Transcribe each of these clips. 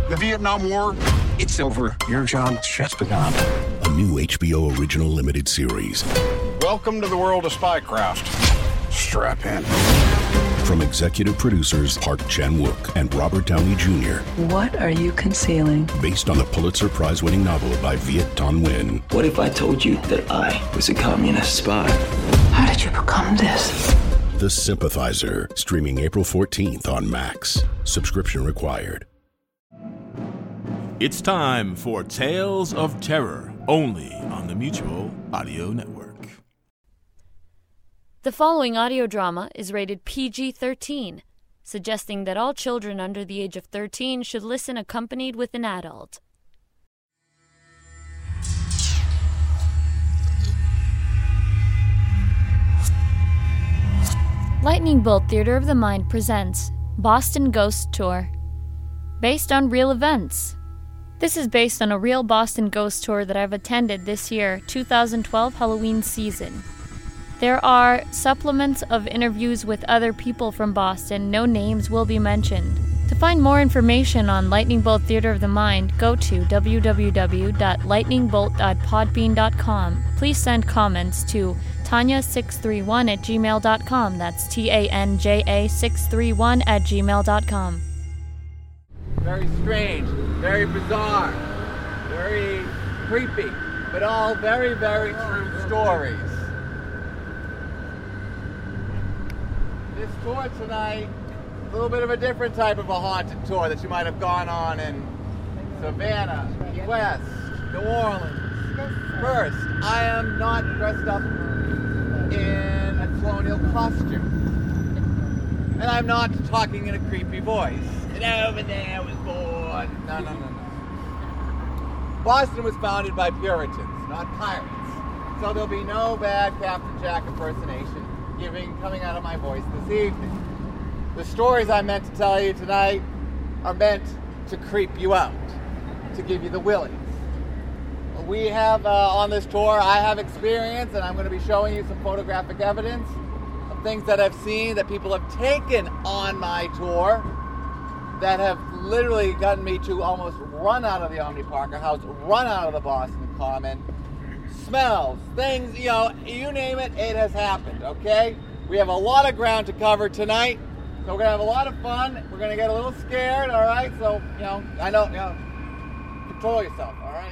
The Vietnam War, it's over. Your job's just begun. A new HBO original limited series. Welcome to the world of spycraft. Strap in. From executive producers Park Chan-wook and Robert Downey Jr. What are you concealing? Based on the Pulitzer Prize-winning novel by Viet Thanh Nguyen. What if I told you that I was a communist spy? How did you become this? The Sympathizer, streaming April 14th on Max. Subscription required. It's time for Tales of Terror, only on the Mutual Audio Network. The following audio drama is rated PG-13, suggesting that all children under the age of 13 should listen accompanied with an adult. Lightning Bolt Theater of the Mind presents Boston Ghost Tour, based on real events. This is based on a real Boston ghost tour that I've attended this year, 2012 Halloween season. There are supplements of interviews with other people from Boston. No names will be mentioned. To find more information on Lightning Bolt Theater of the Mind, go to www.lightningbolt.podbean.com. Please send comments to tanya631@gmail.com. That's TANJA631@gmail.com. Very strange, very bizarre, very creepy, but all very, very true stories. This tour tonight, a little bit of a different type of a haunted tour that you might have gone on in Savannah, Key West, New Orleans. First, I am not dressed up in a colonial costume. And I'm not talking in a creepy voice. And over there was born. No. Boston was founded by Puritans, not pirates. So there'll be no bad Captain Jack impersonation coming out of my voice this evening. The stories I'm meant to tell you tonight are meant to creep you out, to give you the willies. We have on this tour, I have experience, and I'm going to be showing you some photographic evidence of things that I've seen that people have taken on my tour that have literally gotten me to almost run out of the Omni Parker House, run out of the Boston Common. Smells, things, you name it, it has happened, okay? We have a lot of ground to cover tonight, so we're going to have a lot of fun. We're going to get a little scared, all right? So, I know, control yourself, all right?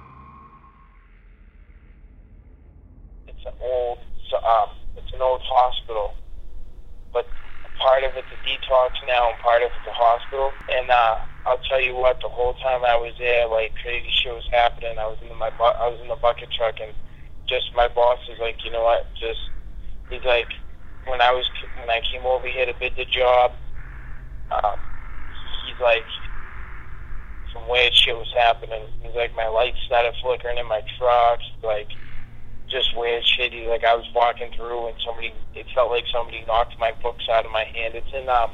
It's an old hospital, but part of it's a detox now and part of it's a hospital. And I'll tell you what, the whole time I was there, like crazy shit was happening. I was in the bucket truck, and just my boss is like, you know what? He's like, when I came over here to bid the job, he's like, some weird shit was happening. He's like, my lights started flickering in my truck, like, just weird shit. Like, I was walking through and it felt like somebody knocked my books out of my hand. It's in, I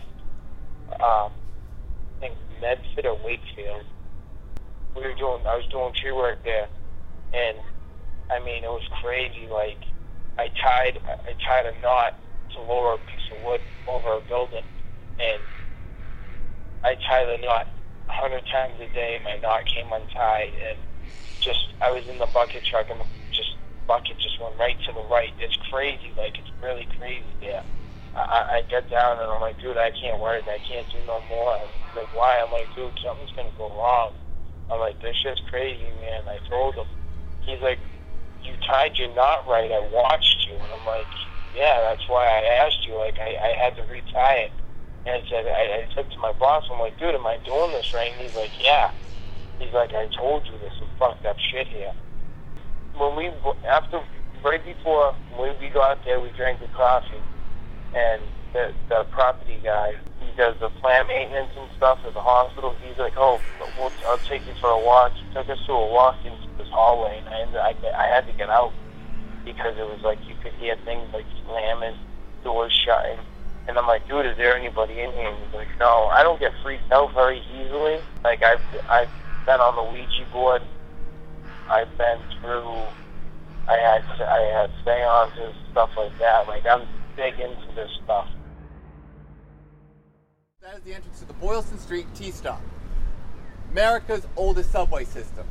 think Medford or Wakefield. I was doing tree work there, and I mean, it was crazy. Like, I tied a knot to lower a piece of wood over a building, and I tie the knot 100 times a day. My knot came untied, and I was in the bucket truck, and bucket just went right to the right. It's crazy, like, it's really crazy there. I get down and I'm like, dude, I can't work, I can't do no more. He's like, why? I'm like, dude, something's gonna go wrong. I'm like, this shit's crazy, man. I told him. He's like, you tied your knot right, I watched you. And I'm like, yeah, that's why I asked you. Like, I had to retie it. And I said to my boss, I'm like, dude, am I doing this right? And he's like, yeah. He's like, I told you this is fucked up shit here. Right before we got there, we drank the coffee, and the property guy, he does the plant maintenance and stuff at the hospital. He's like, oh, I'll take you for a walk. He took us through a walk into this hallway, and I had to get out because it was like you could hear things like slamming, doors shutting. And I'm like, dude, is there anybody in here? And he's like, no, I don't get freaked out very easily. Like, I've been on the Ouija board. I've been through, I had seances, stuff like that. Like, I'm big into this stuff. That is the entrance to the Boylston Street T-Stop. America's oldest subway system.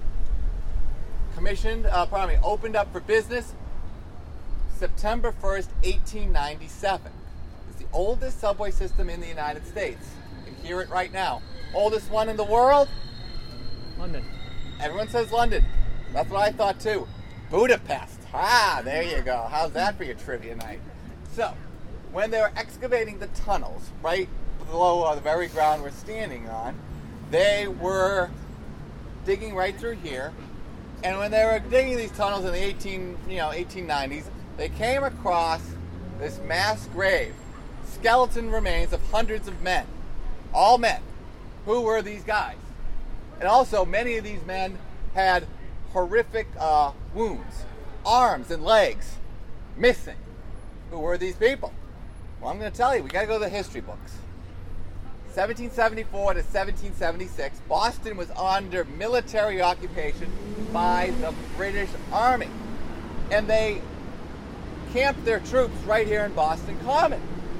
Opened up for business September 1st, 1897. It's the oldest subway system in the United States. You can hear it right now. Oldest one in the world? London. Everyone says London. That's what I thought too. Budapest. Ah, there you go. How's that for your trivia night? So, when they were excavating the tunnels, right below the very ground we're standing on, they were digging right through here. And when they were digging these tunnels in the 1890s, they came across this mass grave, skeleton remains of hundreds of men, all men. Who were these guys? And also, many of these men had horrific wounds, arms and legs missing. Who were these people? Well, I'm going to tell you. We got to go to the history books. 1774 to 1776, Boston was under military occupation by the British Army. And they camped their troops right here in Boston Common.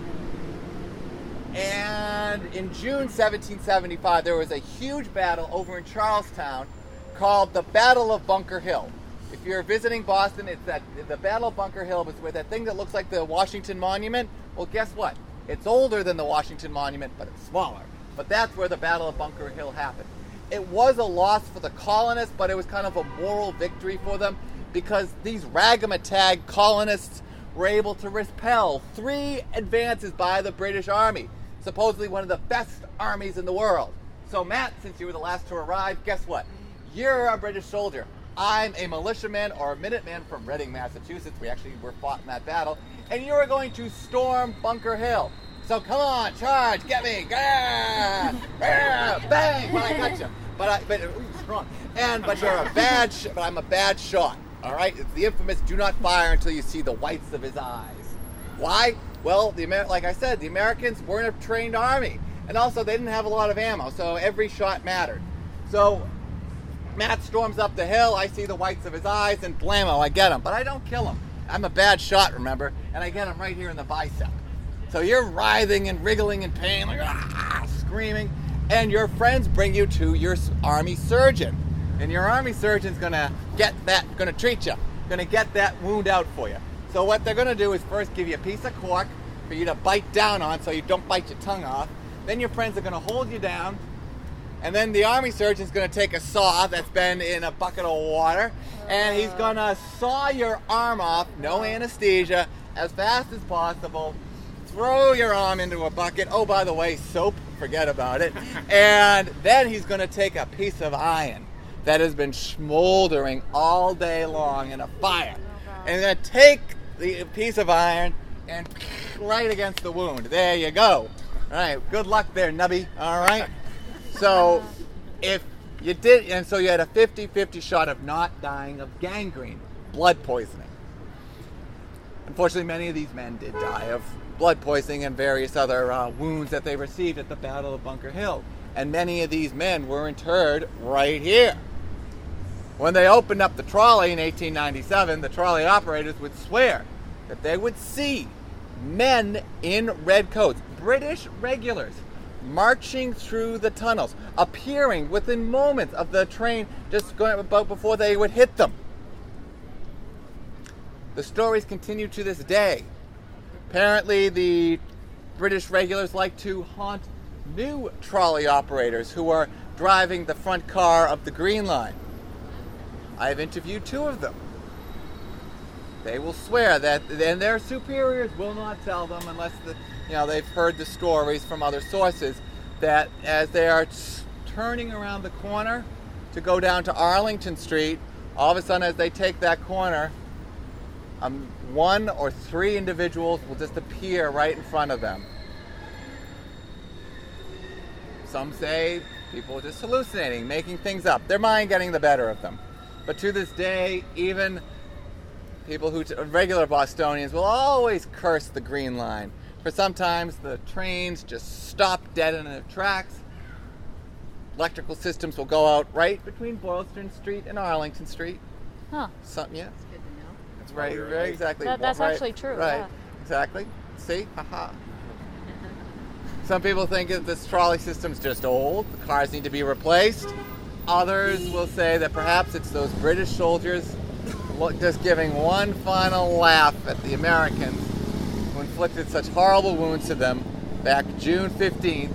And in June 1775, there was a huge battle over in Charlestown called the Battle of Bunker Hill. If you're visiting Boston, it's the Battle of Bunker Hill was with that thing that looks like the Washington Monument. Well, guess what? It's older than the Washington Monument, but it's smaller. But that's where the Battle of Bunker Hill happened. It was a loss for the colonists, but it was kind of a moral victory for them because these ragamatag colonists were able to repel 3 advances by the British Army, supposedly one of the best armies in the world. So Matt, since you were the last to arrive, guess what? You're a British soldier. I'm a militiaman or a Minuteman from Reading, Massachusetts. We actually were fought in that battle. And you are going to storm Bunker Hill. So come on, charge, get me, bang! But I got you. Strong. But you're a bad, but I'm a bad shot. All right, it's the infamous "do not fire until you see the whites of his eyes." Why? Well, like I said, the Americans weren't a trained army, and also they didn't have a lot of ammo, so every shot mattered. So Matt storms up the hill. I see the whites of his eyes, and blammo, I get him, but I don't kill him. I'm a bad shot, remember, and I get him right here in the bicep. So you're writhing and wriggling in pain, like screaming, and your friends bring you to your army surgeon, and your army surgeon's gonna treat you, gonna get that wound out for you. So what they're gonna do is first give you a piece of cork for you to bite down on, so you don't bite your tongue off. Then your friends are gonna hold you down, and then the army surgeon's gonna take a saw that's been in a bucket of water, and he's gonna saw your arm off, no anesthesia, as fast as possible. Throw your arm into a bucket. Oh, by the way, soap, forget about it. And then he's going to take a piece of iron that has been smoldering all day long in a fire. And he's going to take the piece of iron and right against the wound. There you go. All right, good luck there, nubby. All right. So if you did, and so you had a 50-50 shot of not dying of gangrene, blood poisoning. Unfortunately, many of these men did die of blood poisoning and various other wounds that they received at the Battle of Bunker Hill. And many of these men were interred right here. When they opened up the trolley in 1897, the trolley operators would swear that they would see men in red coats, British regulars, marching through the tunnels, appearing within moments of the train just going about before they would hit them. The stories continue to this day. Apparently, the British regulars like to haunt new trolley operators who are driving the front car of the Green Line. I have interviewed 2 of them. They will swear that, and their superiors will not tell them unless they've heard the stories from other sources, that as they are turning around the corner to go down to Arlington Street, all of a sudden as they take that corner, 1 or 3 individuals will just appear right in front of them. Some say people are just hallucinating, making things up, their mind getting the better of them. But to this day, even people who regular Bostonians will always curse the Green Line. For sometimes the trains just stop dead in their tracks. Electrical systems will go out right between Boylston Street and Arlington Street. Huh. Yeah. That's right, very exactly. That's right, actually true. Right, yeah. exactly. See? Haha. Some people think that this trolley system's just old, the cars need to be replaced. Others will say that perhaps it's those British soldiers just giving one final laugh at the Americans who inflicted such horrible wounds to them back June 15th,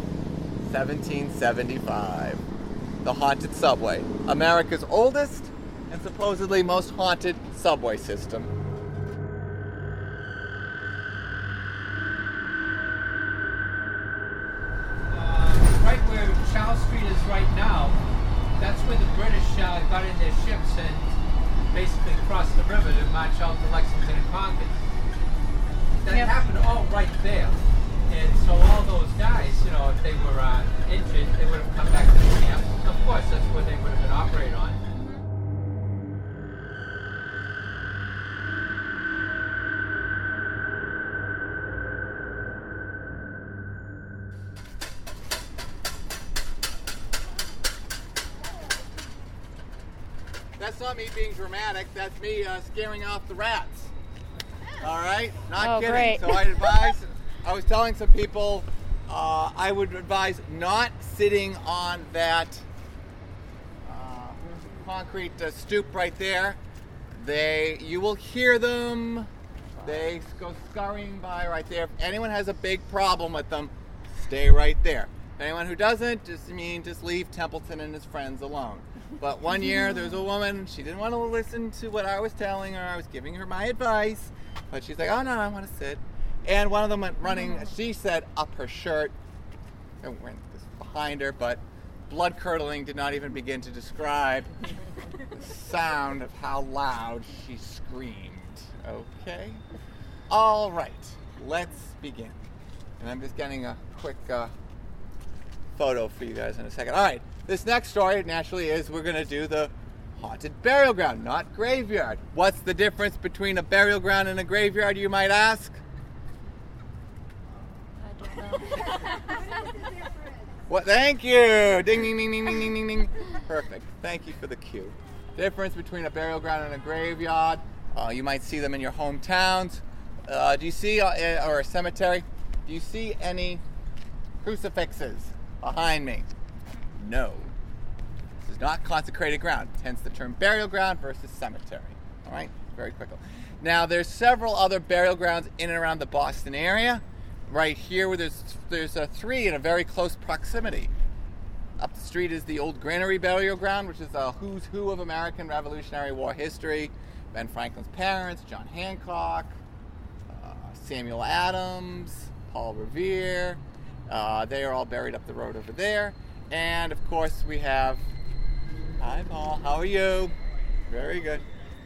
1775. The haunted subway, America's oldest and supposedly most haunted subway system. Right where Charles Street is right now, that's where the British got in their ships and basically crossed the river to march out to Lexington and Concord. That happened all right there. And so all those guys, you know, if they were injured, they would have come back to the camp. Of course, that's where they would have been operated on. That's not me being dramatic, that's me scaring off the rats. All right? Not kidding. Great. So I was telling some people I would advise not sitting on that concrete stoop right there. You will hear them. They go scurrying by right there. If anyone has a big problem with them, stay right there. If anyone who doesn't, just leave Templeton and his friends alone. But one year there was a woman, she didn't want to listen to what I was telling her. I was giving her my advice. But she's like, oh no, I want to sit. And one of them went running, she said, up her shirt. I went behind her, but blood curdling did not even begin to describe the sound of how loud she screamed. Okay? All right, let's begin. And I'm just getting a quick photo for you guys in a second. All right, this next story naturally is we're going to do the haunted burial ground, not graveyard. What's the difference between a burial ground and a graveyard, you might ask? I don't know. What? Thank you. Ding, ding, ding, ding, ding, ding, ding, ding. Perfect. Thank you for the cue. Difference between a burial ground and a graveyard. You might see them in your hometowns. Do you see, or a cemetery? Do you see any crucifixes behind me? No. This is not consecrated ground. Hence the term burial ground versus cemetery. All right? Very quickly. Now, there's several other burial grounds in and around the Boston area. Right here, where there's three in a very close proximity. Up the street is the Old Granary Burial Ground, which is a who's who of American Revolutionary War history. Ben Franklin's parents, John Hancock, Samuel Adams, Paul Revere. They are all buried up the road over there. And of course we have, hi Paul, how are you? Very good.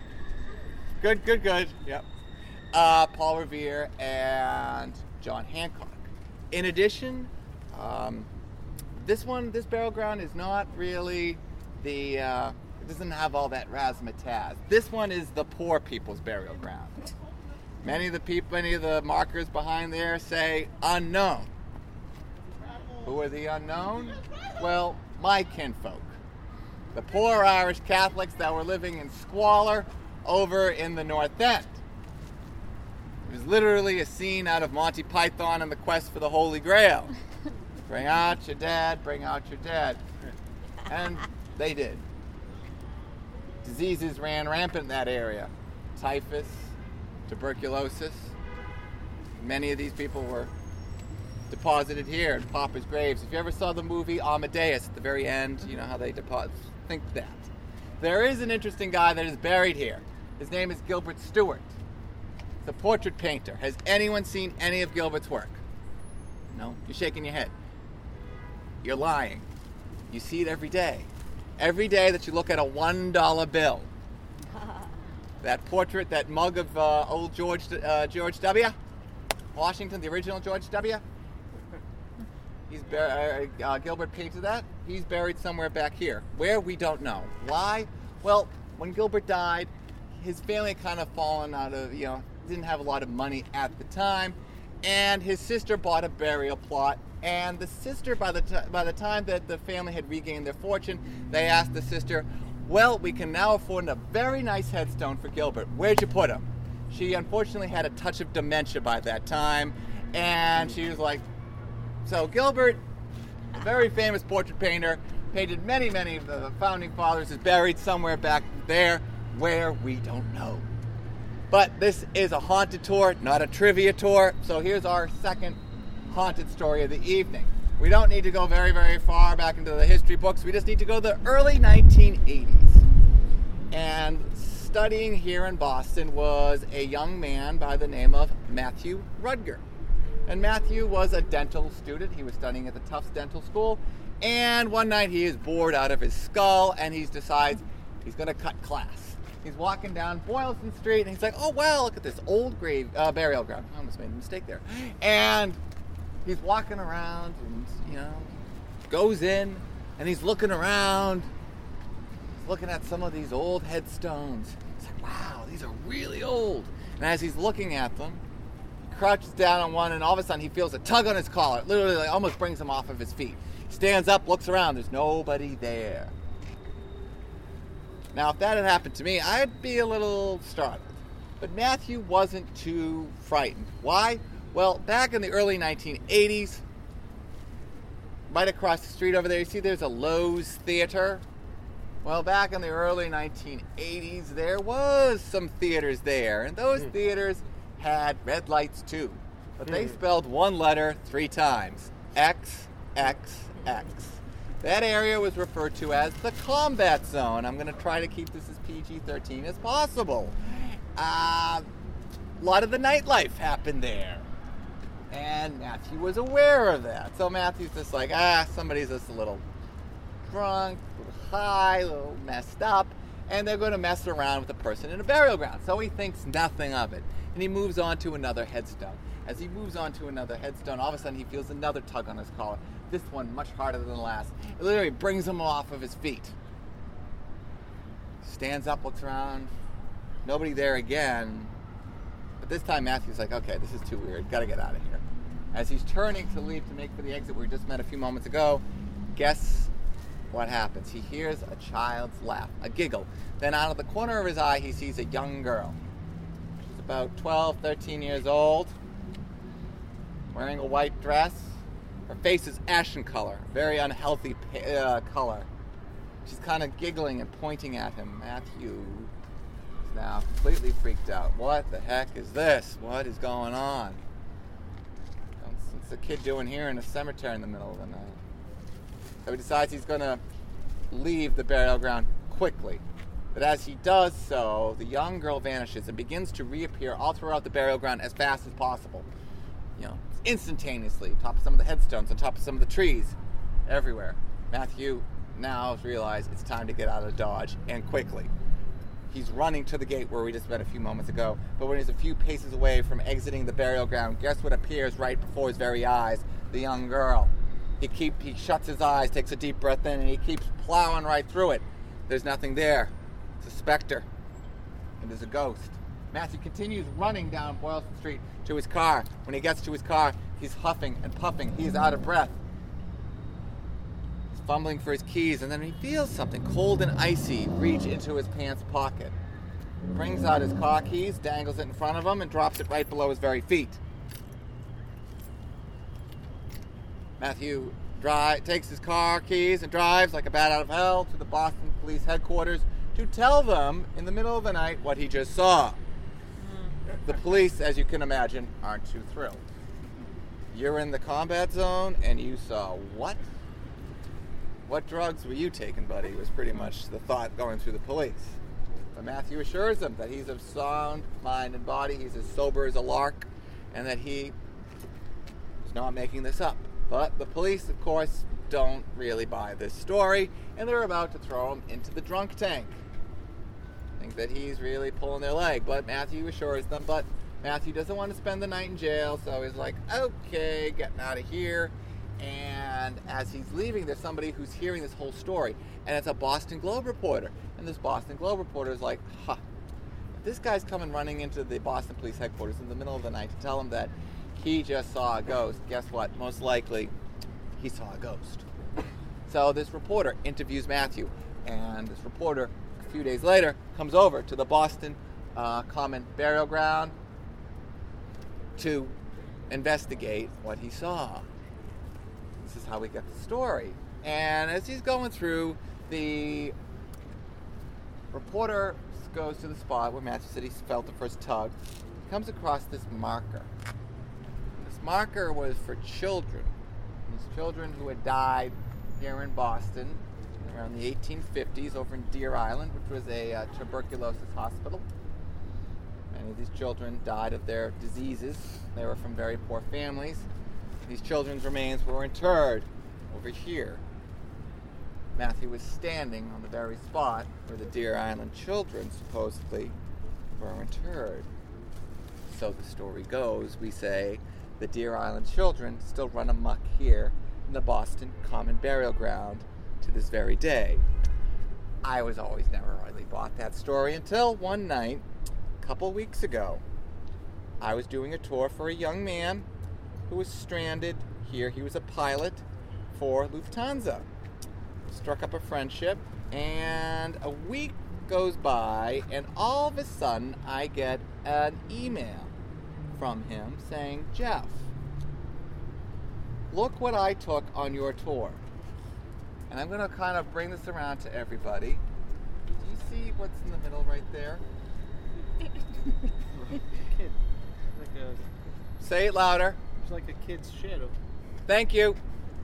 Good. Yep. Paul Revere and John Hancock. In addition, this burial ground is not really it doesn't have all that razzmatazz. This one is the poor people's burial ground. Many of the markers behind there say unknown. Who are the unknown? Well, my kinfolk. The poor Irish Catholics that were living in squalor over in the North End. It was literally a scene out of Monty Python and the Quest for the Holy Grail. Bring out your dead, bring out your dead. And they did. Diseases ran rampant in that area. Typhus, tuberculosis. Many of these people were deposited here in paupers' graves. If you ever saw the movie Amadeus at the very end, you know how they deposit. Think that. There is an interesting guy that is buried here. His name is Gilbert Stuart. He's a portrait painter. Has anyone seen any of Gilbert's work? No? You're shaking your head. You're lying. You see it every day. Every day that you look at a $1 bill. That portrait, that mug of old George W. Washington, the original George W. Gilbert painted that. He's buried somewhere back here. Where, we don't know. Why? Well, when Gilbert died, his family had kind of fallen out of, didn't have a lot of money at the time, and his sister bought a burial plot. And the sister, by the time that the family had regained their fortune, they asked the sister, well, we can now afford a very nice headstone for Gilbert. Where'd you put him? She unfortunately had a touch of dementia by that time, and she was like, So Gilbert, a very famous portrait painter, painted many of the founding fathers, is buried somewhere back there where we don't know. But this is a haunted tour, not a trivia tour. So here's our second haunted story of the evening. We don't need to go very, very far back into the history books. We just need to go to the early 1980s. And studying here in Boston was a young man by the name of Matthew Rudger. And Matthew was a dental student. He was studying at the Tufts Dental School. And one night he is bored out of his skull and he decides he's going to cut class. He's walking down Boylston Street and he's like, oh, wow, look at this old burial ground. I almost made a mistake there. And he's walking around and, goes in and he's looking around. He's looking at some of these old headstones. He's like, wow, these are really old. And as he's looking at them, he crouches down on one and all of a sudden he feels a tug on his collar. It literally almost brings him off of his feet. He stands up, looks around. There's nobody there. Now, if that had happened to me, I'd be a little startled. But Matthew wasn't too frightened. Why? Well, back in the early 1980s, right across the street over there, you see there's a Lowe's Theater. Well, back in the early 1980s, there was some theaters there. And those theaters had red lights too. But they spelled one letter 3 times. XXX. That area was referred to as the combat zone. I'm going to try to keep this as PG-13 as possible. A lot of the nightlife happened there. And Matthew was aware of that. So Matthew's just like, somebody's just a little drunk, a little high, a little messed up, and they're going to mess around with a person in a burial ground. So he thinks nothing of it. And he moves on to another headstone. As he moves on to another headstone, all of a sudden he feels another tug on his collar. This one much harder than the last. It literally brings him off of his feet. Stands up, looks around. Nobody there again. But this time Matthew's like, okay, this is too weird. Gotta get out of here. As he's turning to leave to make for the exit where we just met a few moments ago, guess what happens? He hears a child's laugh, a giggle. Then out of the corner of his eye, he sees a young girl. She's about 12, 13 years old, wearing a white dress. Her face is ashen color, very unhealthy color. She's kind of giggling and pointing at him. Matthew is now completely freaked out. What the heck is this? What is going on? What's the kid doing here in a cemetery in the middle of the night? So he decides he's going to leave the burial ground quickly. But as he does so, the young girl vanishes and begins to reappear all throughout the burial ground as fast as possible. Instantaneously, on top of some of the headstones, on top of some of the trees, everywhere. Matthew now realizes it's time to get out of Dodge, and quickly. He's running to the gate where we just met a few moments ago, but when he's a few paces away from exiting the burial ground, guess what appears right before his very eyes? The young girl. He shuts his eyes, takes a deep breath in, and he keeps plowing right through it. There's nothing there. It's a specter. And there's a ghost. Matthew continues running down Boylston Street to his car. When he gets to his car, he's huffing and puffing. He's out of breath. He's fumbling for his keys, and then he feels something cold and icy reach into his pants pocket. He brings out his car keys, dangles it in front of him, and drops it right below his very feet. Matthew takes his car keys and drives like a bat out of hell to the Boston Police Headquarters to tell them in the middle of the night what he just saw. The police, as you can imagine, aren't too thrilled. You're in the combat zone and you saw what? What drugs were you taking, buddy? Was pretty much the thought going through the police. But Matthew assures them that he's of sound mind and body, he's as sober as a lark, and that he is not making this up. But the police, of course, don't really buy this story, and they're about to throw him into the drunk tank. Think that he's really pulling their leg, but Matthew assures them, but Matthew doesn't want to spend the night in jail, so he's like, okay, getting out of here. And as he's leaving, there's somebody who's hearing this whole story, and it's a Boston Globe reporter. And this Boston Globe reporter is like, if this guy's coming running into the Boston Police Headquarters in the middle of the night to tell him that he just saw a ghost, guess what? Most likely, he saw a ghost. So this reporter interviews Matthew, and this reporter, a few days later, comes over to the Boston Common Burial Ground to investigate what he saw. this is how we get the story. And as he's going through, the reporter goes to the spot where Matthew said he felt the first tug. He comes across this marker. This marker was for children. These children who had died here in Boston around the 1850s over in Deer Island, which was a tuberculosis hospital. Many of these children died of their diseases. They were from very poor families. These children's remains were interred over here. Matthew was standing on the very spot where the Deer Island children supposedly were interred. So the story goes, we say, the Deer Island children still run amok here in the Boston Common Burial Ground to this very day. I was always never really bought that story until one night, a couple weeks ago. I was doing a tour for a young man who was stranded here. He was a pilot for Lufthansa. Struck up a friendship, and a week goes by, and all of a sudden I get an email from him saying, Jeff, look what I took on your tour. And I'm going to kind of bring this around to everybody. Do you see what's in the middle right there? Kid. Say it louder. It's like a kid's shadow. Thank you.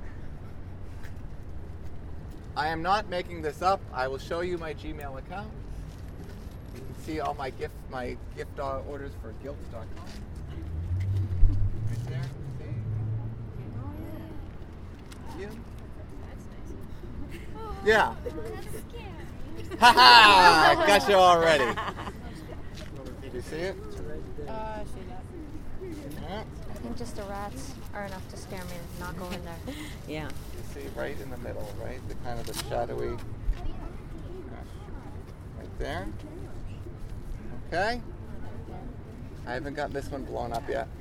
I am not making this up. I will show you my Gmail account. You can see all my gift orders for Gilts.com. Right there. See? You? Yeah. Ha ha! Got you already. Did you see it? I see that. Yeah. I think just the rats are enough to scare me to not go in there. Yeah. You see right in the middle, right? The kind of the shadowy. Right there. Okay. I haven't got this one blown up yet.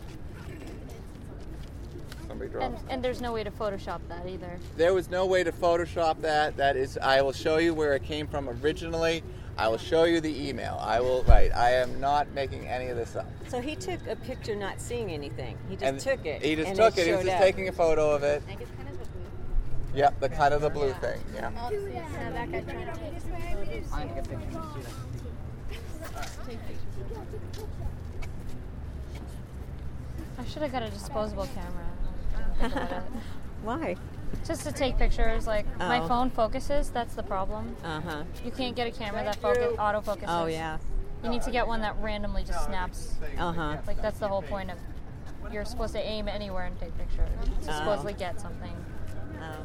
Somebody drops. And there's no way to Photoshop that either. There was no way to Photoshop that. That is, I will show you where it came from originally. I will show you the email. I am not making any of this up. So he took a picture not seeing anything. He just took it. He just took it. He was just taking a photo of it. I think it's kind of the blue. Yep, the kind of the blue thing. Yeah. Oh, yeah, that guy tried to take photos. I need to get pictures. I should have got a disposable camera. I didn't think about it. Why? Just to take pictures. Like my Oh. phone focuses. That's the problem. Uh-huh. You can't get a camera that autofocuses. Oh, yeah. You need to get one that randomly just snaps. Uh-huh. Like that's the whole point of. You're supposed to aim anywhere and take pictures. To supposedly get something. Oh.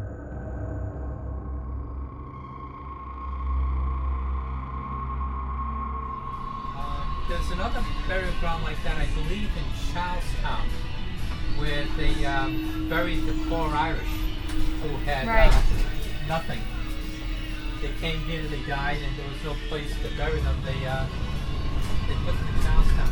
There's another burial ground like that, I believe, in Charlestown, where they buried the poor Irish who had nothing. They came here, they died, and there was no place to bury them. They put them in Charlestown.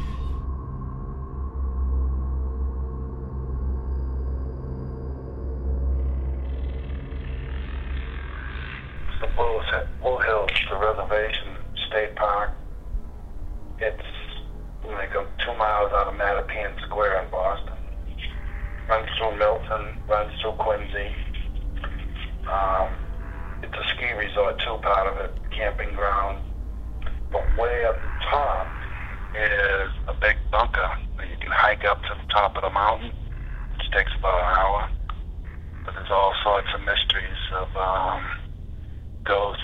The Bull Hills, the reservation, state park. It's like 2 miles out of Mattapan Square in Boston. Runs through Milton, runs through Quincy. It's a ski resort too, part of it, camping ground. But way up the top is a big bunker where you can hike up to the top of the mountain, which takes about an hour. But there's all sorts of mysteries of ghosts,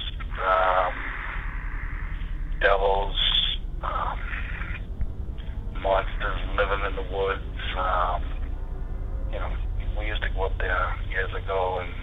devils, monsters living in the woods. We used to go up there years ago, and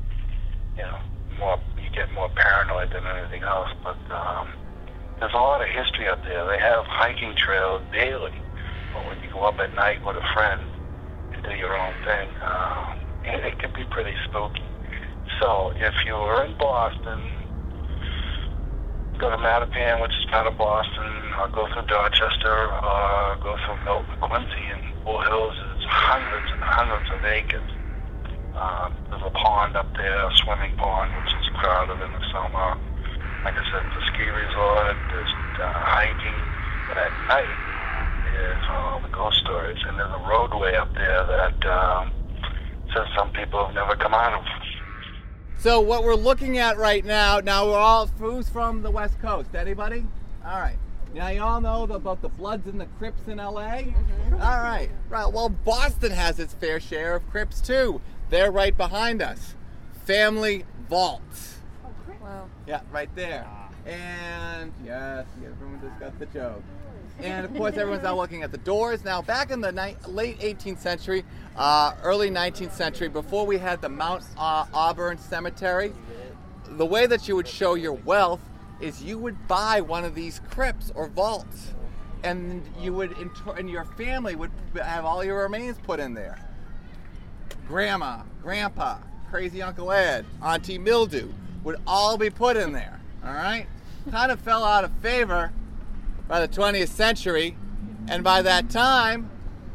you get more paranoid than anything else. But there's a lot of history up there. They have hiking trails daily, but when you go up at night with a friend and do your own thing, it can be pretty spooky. So if you were in Boston, go to Mattapan, which is part of Boston, or go through Dorchester, or go through Milton, Quincy, and Bull Hills is hundreds and hundreds of acres. There's a pond up there, a swimming pond, which is crowded in the summer. Like I said, it's a ski resort, there's hiking, but at night is all the ghost stories. And there's a roadway up there that So some people have never come out of them. So what we're looking at right now, who's from the West Coast? Anybody? All right. Now you all know about the Bloods and the Crips in L.A.? All right. Right. Well, Boston has its fair share of Crips too. They're right behind us. Family Vaults. Wow. Yeah, right there. And yes, everyone just got the joke. And of course, everyone's now looking at the doors. Now, back in the late 18th century, early 19th century, before we had the Mount Auburn Cemetery, the way that you would show your wealth is you would buy one of these crypts or vaults, and you would, and your family would have all your remains put in there. Grandma, Grandpa, Crazy Uncle Ed, Auntie Mildew would all be put in there. All right, kind of fell out of favor by the 20th century, and by that time,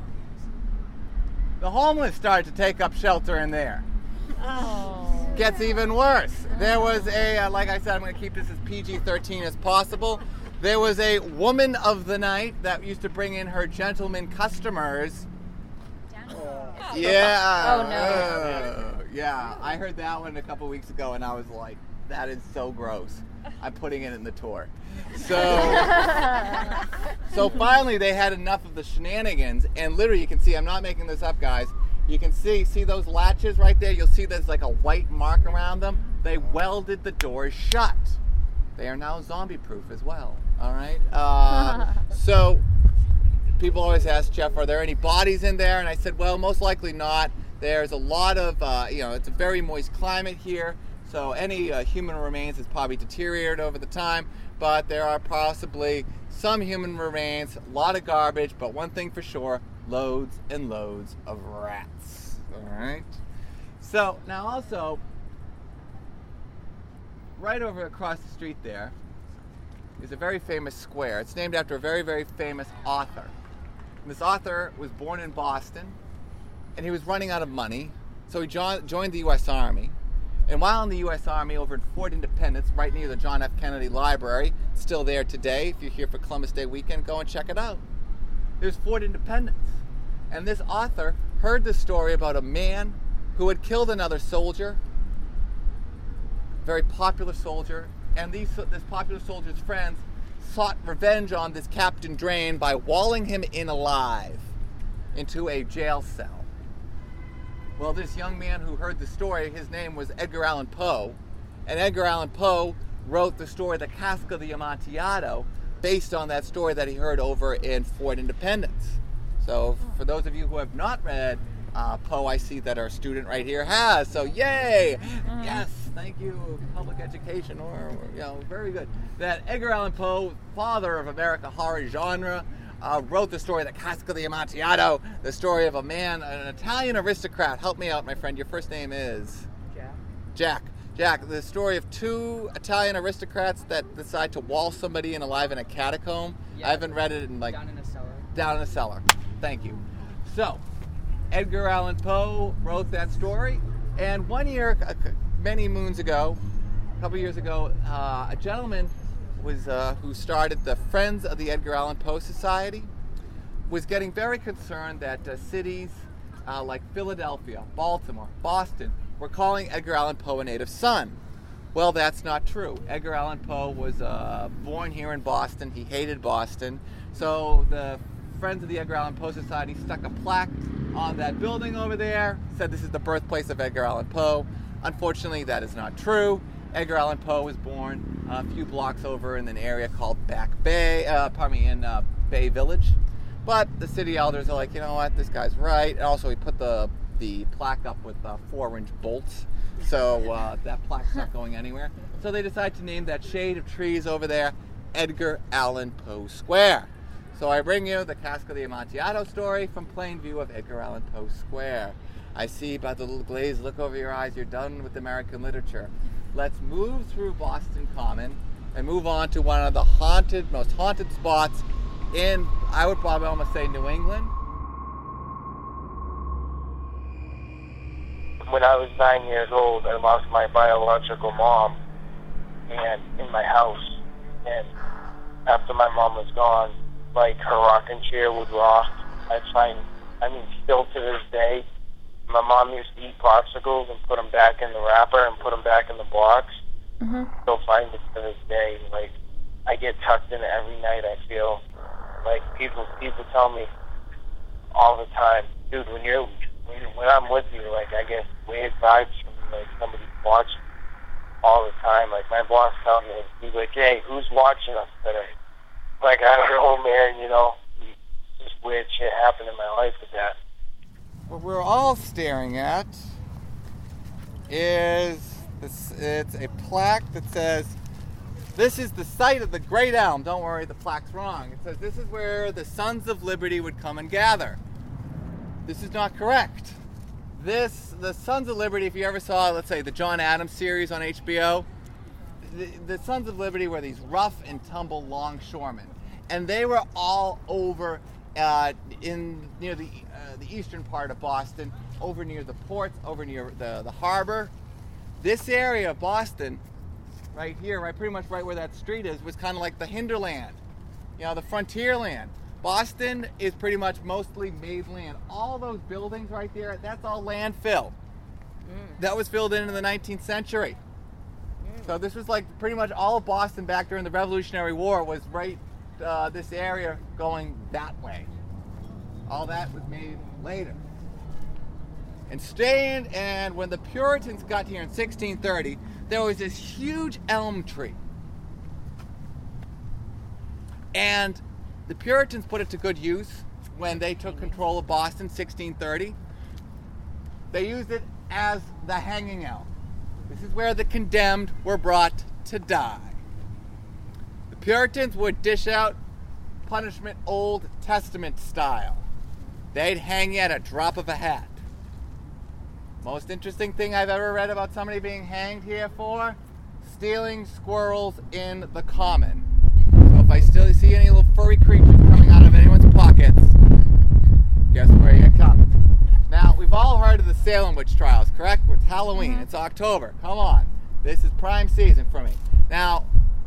the homeless started to take up shelter in there. Oh. Gets even worse. There was like I said, I'm going to keep this as PG-13 as possible. There was a woman of the night that used to bring in her gentleman customers. Yeah. Oh no. Yeah, I heard that one a couple weeks ago, and I was like, that is so gross. I'm putting it in the tour. So finally they had enough of the shenanigans, and literally you can see, I'm not making this up, guys. You can see those latches right there? You'll see there's like a white mark around them. They welded the doors shut. They are now zombie-proof as well, all right? So people always ask, Jeff, are there any bodies in there? And I said, well, most likely not. There's a lot of, it's a very moist climate here. So any human remains has probably deteriorated over the time, but there are possibly some human remains, a lot of garbage, but one thing for sure, loads and loads of rats. All right. So now also, right over across the street there is a very famous square. It's named after a very, very famous author. And this author was born in Boston, and he was running out of money, so he joined the U.S. Army. And while in the U.S. Army over at Fort Independence, right near the John F. Kennedy Library, still there today, if you're here for Columbus Day weekend, go and check it out. There's Fort Independence. And this author heard the story about a man who had killed another soldier, very popular soldier, and this popular soldier's friends sought revenge on this Captain Drain by walling him in alive into a jail cell. Well, this young man who heard the story, his name was Edgar Allan Poe, and Edgar Allan Poe wrote the story The Cask of the Amontillado based on that story that he heard over in Fort Independence. So for those of you who have not read Poe, I see that our student right here has, so yay! Yes, thank you, public education, or very good. That Edgar Allan Poe, father of American horror genre, wrote the story, The Cask of the Amontillado, the story of a man, an Italian aristocrat. Help me out, my friend. Your first name is? Jack. Jack, the story of two Italian aristocrats that decide to wall somebody in alive in a catacomb. Yeah. I haven't read it in Down in a cellar. Down in a cellar. Thank you. So, Edgar Allan Poe wrote that story, and one year, many moons ago, a couple years ago, a gentleman who started the Friends of the Edgar Allan Poe Society was getting very concerned that cities like Philadelphia, Baltimore, Boston were calling Edgar Allan Poe a native son. Well, that's not true. Edgar Allan Poe was born here in Boston. He hated Boston. So the Friends of the Edgar Allan Poe Society stuck a plaque on that building over there, said this is the birthplace of Edgar Allan Poe. Unfortunately, that is not true. Edgar Allan Poe was born a few blocks over in an area called Back Bay, in Bay Village. But the city elders are like, you know what, this guy's right. And also, he put the plaque up with 4-inch bolts, so that plaque's not going anywhere. So they decide to name that shade of trees over there Edgar Allan Poe Square. So I bring you the Cask of the Amontillado story from plain view of Edgar Allan Poe Square. I see by the little glazed look over your eyes, you're done with American literature. Let's move through Boston Common and move on to one of the most haunted spots in, I would probably almost say, New England. When I was 9 years old, I lost my biological mom in my house. And after my mom was gone, like, her rocking chair would rock. Still to this day, my mom used to eat popsicles and put them back in the wrapper and put them back in the box. Still find it to this day. Like, I get tucked in every night. I feel like people tell me all the time, dude, when I'm with you, like, I get weird vibes from like somebody watching all the time. Like, my boss tells me, he's like, hey, who's watching us today? Like, I don't know, man, you know, just weird shit happened in my life with that. What we're all staring at is this. It's a plaque that says, "This is the site of the Great Elm." Don't worry, the plaque's wrong. It says this is where the Sons of Liberty would come and gather. This is not correct. The Sons of Liberty, if you ever saw, let's say, the John Adams series on HBO, the Sons of Liberty were these rough and tumble longshoremen, and they were all over near the eastern part of Boston, over near the ports, over near the harbor. This area of Boston, right here, pretty much right where that street is, was kind of like the hinterland, the frontier land. Boston is pretty much mostly made land. All those buildings right there, that's all landfill. That was filled in the 19th century. So this was like pretty much all of Boston back during the Revolutionary War was right this area going that way. All that was made later. And when the Puritans got here in 1630, there was this huge elm tree. And the Puritans put it to good use when they took control of Boston in 1630. They used it as the hanging elm. This is where the condemned were brought to die. The Puritans would dish out punishment Old Testament style. They'd hang you at a drop of a hat. Most interesting thing I've ever read about somebody being hanged here for? Stealing squirrels in the common. So if I still see any little furry creatures coming out of anyone's pockets, guess where you come. Now, we've all heard of the Salem witch trials, correct? It's Halloween. It's October. Come on. This is prime season for me. Now,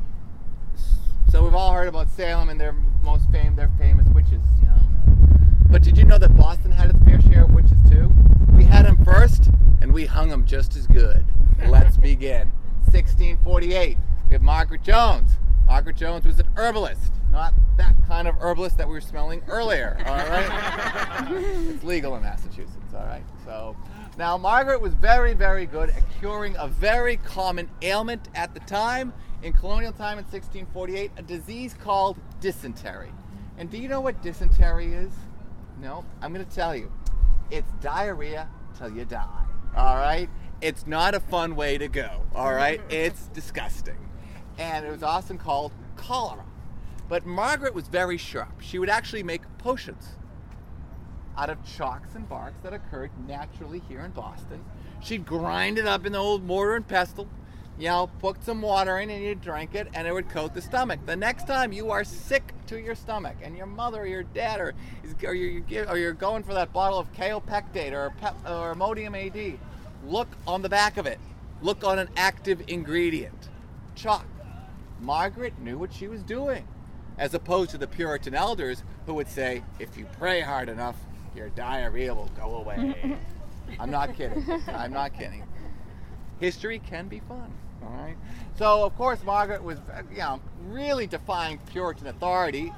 so we've all heard about Salem and their famous witches, But did you know that Boston had its fair share of witches too? We had them first, and we hung them just as good. Let's begin. 1648, we have Margaret Jones. Margaret Jones was an herbalist, not that kind of herbalist that we were smelling earlier, all right? It's legal in Massachusetts, all right? So, now Margaret was very, very good at curing a very common ailment at the time, in colonial time in 1648, a disease called dysentery. And do you know what dysentery is? No, I'm going to tell you. It's diarrhea till you die, all right? It's not a fun way to go, all right? It's disgusting. And it was often called cholera. But Margaret was very sharp. She would actually make potions out of chalks and barks that occurred naturally here in Boston. She'd grind it up in the old mortar and pestle, put some water in and you drink it, and it would coat the stomach. The next time you are sick to your stomach, and your mother or your dad or you're going for that bottle of kaopectate or Imodium AD, look on the back of it. Look on an active ingredient. Chalk. Margaret knew what she was doing, as opposed to the Puritan elders who would say, if you pray hard enough, your diarrhea will go away. I'm not kidding. I'm not kidding. History can be fun, all right? So, of course, Margaret was, really defying Puritan authority,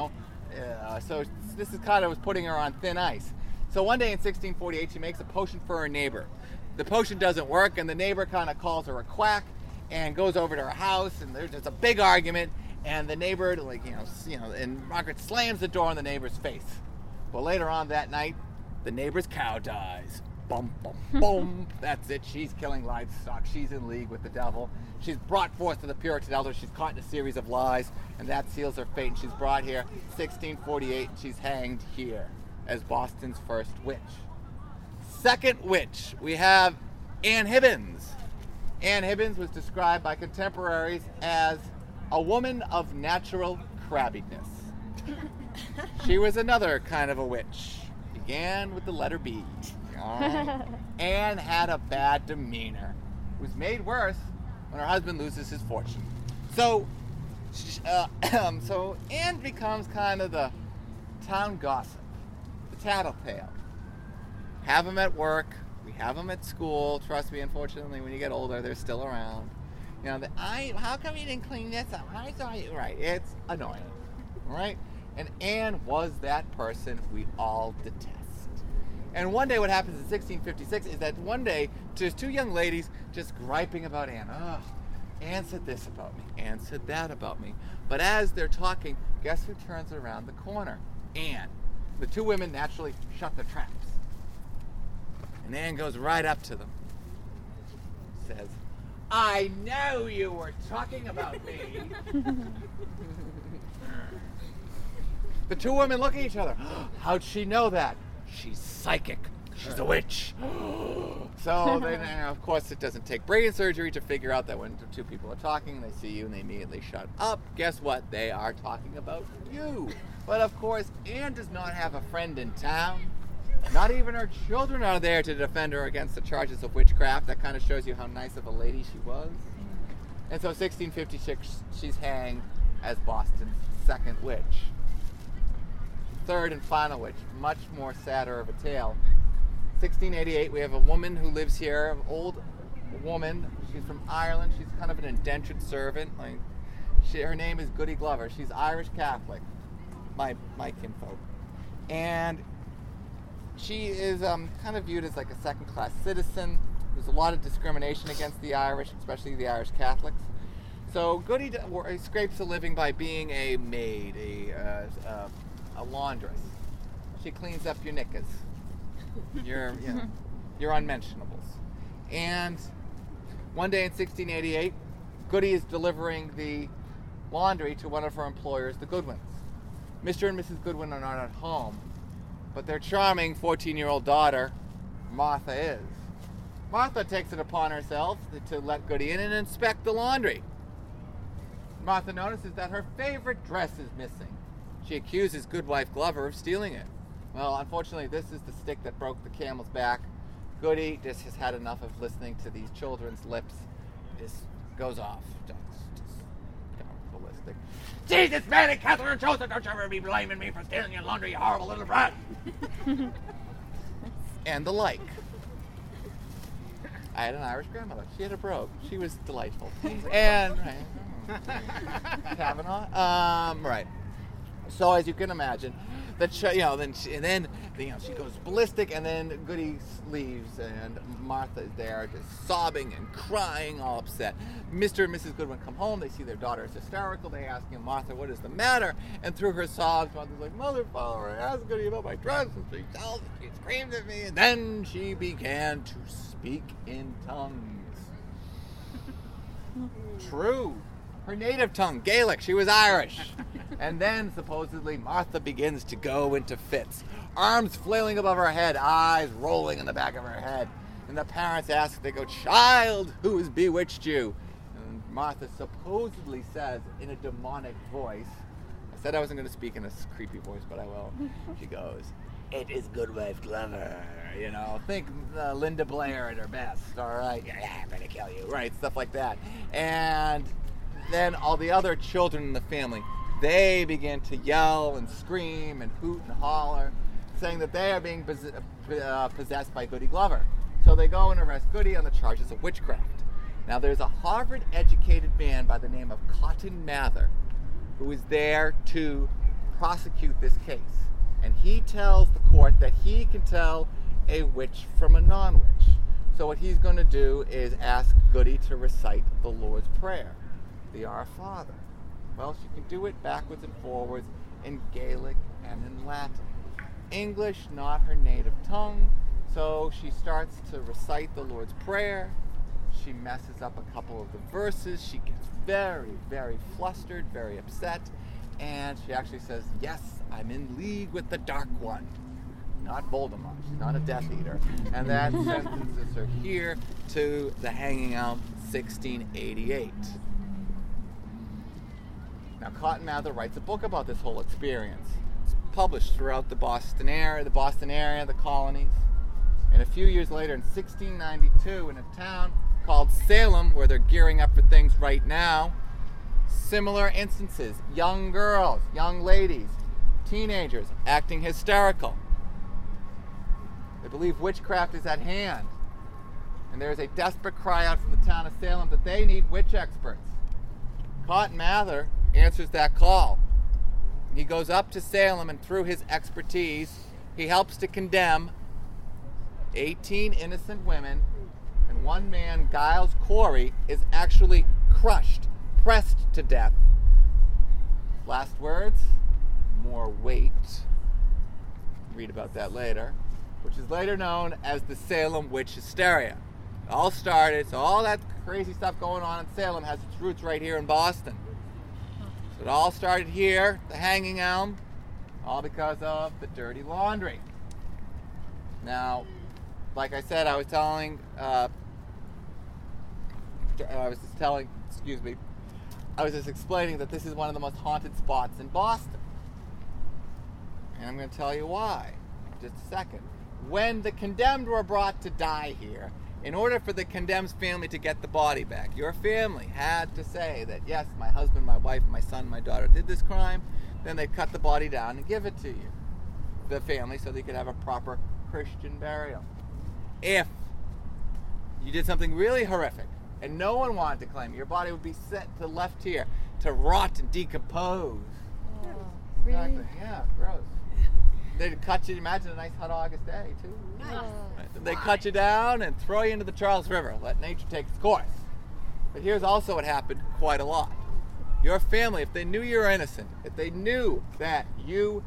so this is kind of was putting her on thin ice. So one day in 1648, she makes a potion for her neighbor. The potion doesn't work, and the neighbor kind of calls her a quack and goes over to her house, and there's just a big argument, and the neighbor, and Margaret slams the door in the neighbor's face. Well, later on that night, the neighbor's cow dies. Boom, boom, boom. That's it. She's killing livestock. She's in league with the devil. She's brought forth to the Puritan elders. She's caught in a series of lies, and that seals her fate. And she's brought here 1648, and she's hanged here as Boston's first witch. Second witch, we have Anne Hibbins. Anne Hibbins was described by contemporaries as a woman of natural crabbiness. She was another kind of a witch. Began with the letter B. Anne had a bad demeanor. It was made worse when her husband loses his fortune. So Anne becomes kind of the town gossip, the tattletale. have them at work. We have them at school. Trust me, unfortunately, when you get older, they're still around. You know, how come you didn't clean this up? I saw you. Right, it's annoying, right? And Anne was that person we all detest. And one day what happens in 1656 is that one day there's two young ladies just griping about Anne. Oh, Anne said this about me. Anne said that about me. But as they're talking, guess who turns around the corner? Anne. The two women naturally shut their traps. And Anne goes right up to them. Says, I know you were talking about me. The two women look at each other. How'd she know that? She's psychic. She's a witch. So, of course, it doesn't take brain surgery to figure out that when two people are talking, they see you and they immediately shut up. Guess what? They are talking about you. But, of course, Anne does not have a friend in town. Not even her children are there to defend her against the charges of witchcraft. That kind of shows you how nice of a lady she was. And so 1656, she's hanged as Boston's second witch. Third and final witch, much more sadder of a tale. 1688, we have a woman who lives here, an old woman. She's from Ireland. She's kind of an indentured servant. Her name is Goody Glover. She's Irish Catholic, my kinfolk. And she is kind of viewed as like a second-class citizen. There's a lot of discrimination against the Irish, especially the Irish Catholics. So Goody scrapes a living by being a maid, a laundress. She cleans up your knickers, your unmentionables. And one day in 1688, Goody is delivering the laundry to one of her employers, the Goodwins. Mr. and Mrs. Goodwin are not at home, but their charming 14-year-old daughter, Martha, is. Martha takes it upon herself to let Goody in and inspect the laundry. Martha notices that her favorite dress is missing. She accuses Goodwife Glover of stealing it. Well, unfortunately, this is the stick that broke the camel's back. Goody just has had enough of listening to these children's lips. Just goes off. Just kind of ballistic. Jesus, Mary, Catherine, Joseph, don't you ever be blaming me for stealing your laundry, you horrible little brat. And the like. I had an Irish grandmother. She had a brogue. She was delightful. And, Kavanaugh. Right. So as you can imagine, she goes ballistic, and then Goody leaves, and Martha is there, just sobbing and crying, all upset. Mr. and Mrs. Goodwin come home. They see their daughter is hysterical. They ask Martha, what is the matter? And through her sobs, Martha's like, Mother, Father, I asked Goody about my dress, and she tells me, she screamed at me, and then she began to speak in tongues. True. Her native tongue, Gaelic. She was Irish. And then, supposedly, Martha begins to go into fits. Arms flailing above her head, eyes rolling in the back of her head. And the parents ask, they go, Child, who has bewitched you? And Martha supposedly says, in a demonic voice, I said I wasn't going to speak in a creepy voice, but I will. She goes, It is Goodwife Glover. Think Linda Blair at her best, all right? Yeah, I'm going to kill you. Right, stuff like that. And then all the other children in the family, they begin to yell and scream and hoot and holler, saying that they are being possessed by Goody Glover. So they go and arrest Goody on the charges of witchcraft. Now there's a Harvard-educated man by the name of Cotton Mather who is there to prosecute this case. And he tells the court that he can tell a witch from a non-witch. So what he's going to do is ask Goody to recite the Lord's Prayer, the Our Father. Well, she can do it backwards and forwards in Gaelic and in Latin. English, not her native tongue, so she starts to recite the Lord's Prayer. She messes up a couple of the verses. She gets very, very flustered, very upset, and she actually says, yes, I'm in league with the Dark One. Not Voldemort. She's not a Death Eater. And that sentences her here to the hanging out 1688. Now, Cotton Mather writes a book about this whole experience. It's published throughout the Boston area, the colonies. And a few years later, in 1692, in a town called Salem, where they're gearing up for things right now, similar instances. Young girls, young ladies, teenagers acting hysterical. They believe witchcraft is at hand. And there is a desperate cry out from the town of Salem that they need witch experts. Cotton Mather answers that call. He goes up to Salem, and through his expertise, he helps to condemn 18 innocent women, and one man, Giles Corey, is actually crushed, pressed to death. Last words, more weight. Read about that later, which is later known as the Salem witch hysteria. It all started, so all that crazy stuff going on in Salem has its roots right here in Boston. So it all started here, the Hanging Elm, all because of the dirty laundry. Now, like I said, I was just explaining that this is one of the most haunted spots in Boston. And I'm going to tell you why in just a second. When the condemned were brought to die here, in order for the condemned's family to get the body back, your family had to say that, yes, my husband, my wife, my son, my daughter did this crime. Then they'd cut the body down and give it to you, the family, so they could have a proper Christian burial. If you did something really horrific and no one wanted to claim it, your body would be set to left here to rot and decompose. Oh, really? Exactly. Yeah, gross. They'd cut you, imagine a nice hot August day, too. Nice. Right. They cut you down and throw you into the Charles River, let nature take its course. But here's also what happened quite a lot. Your family, if they knew you were innocent, if they knew that you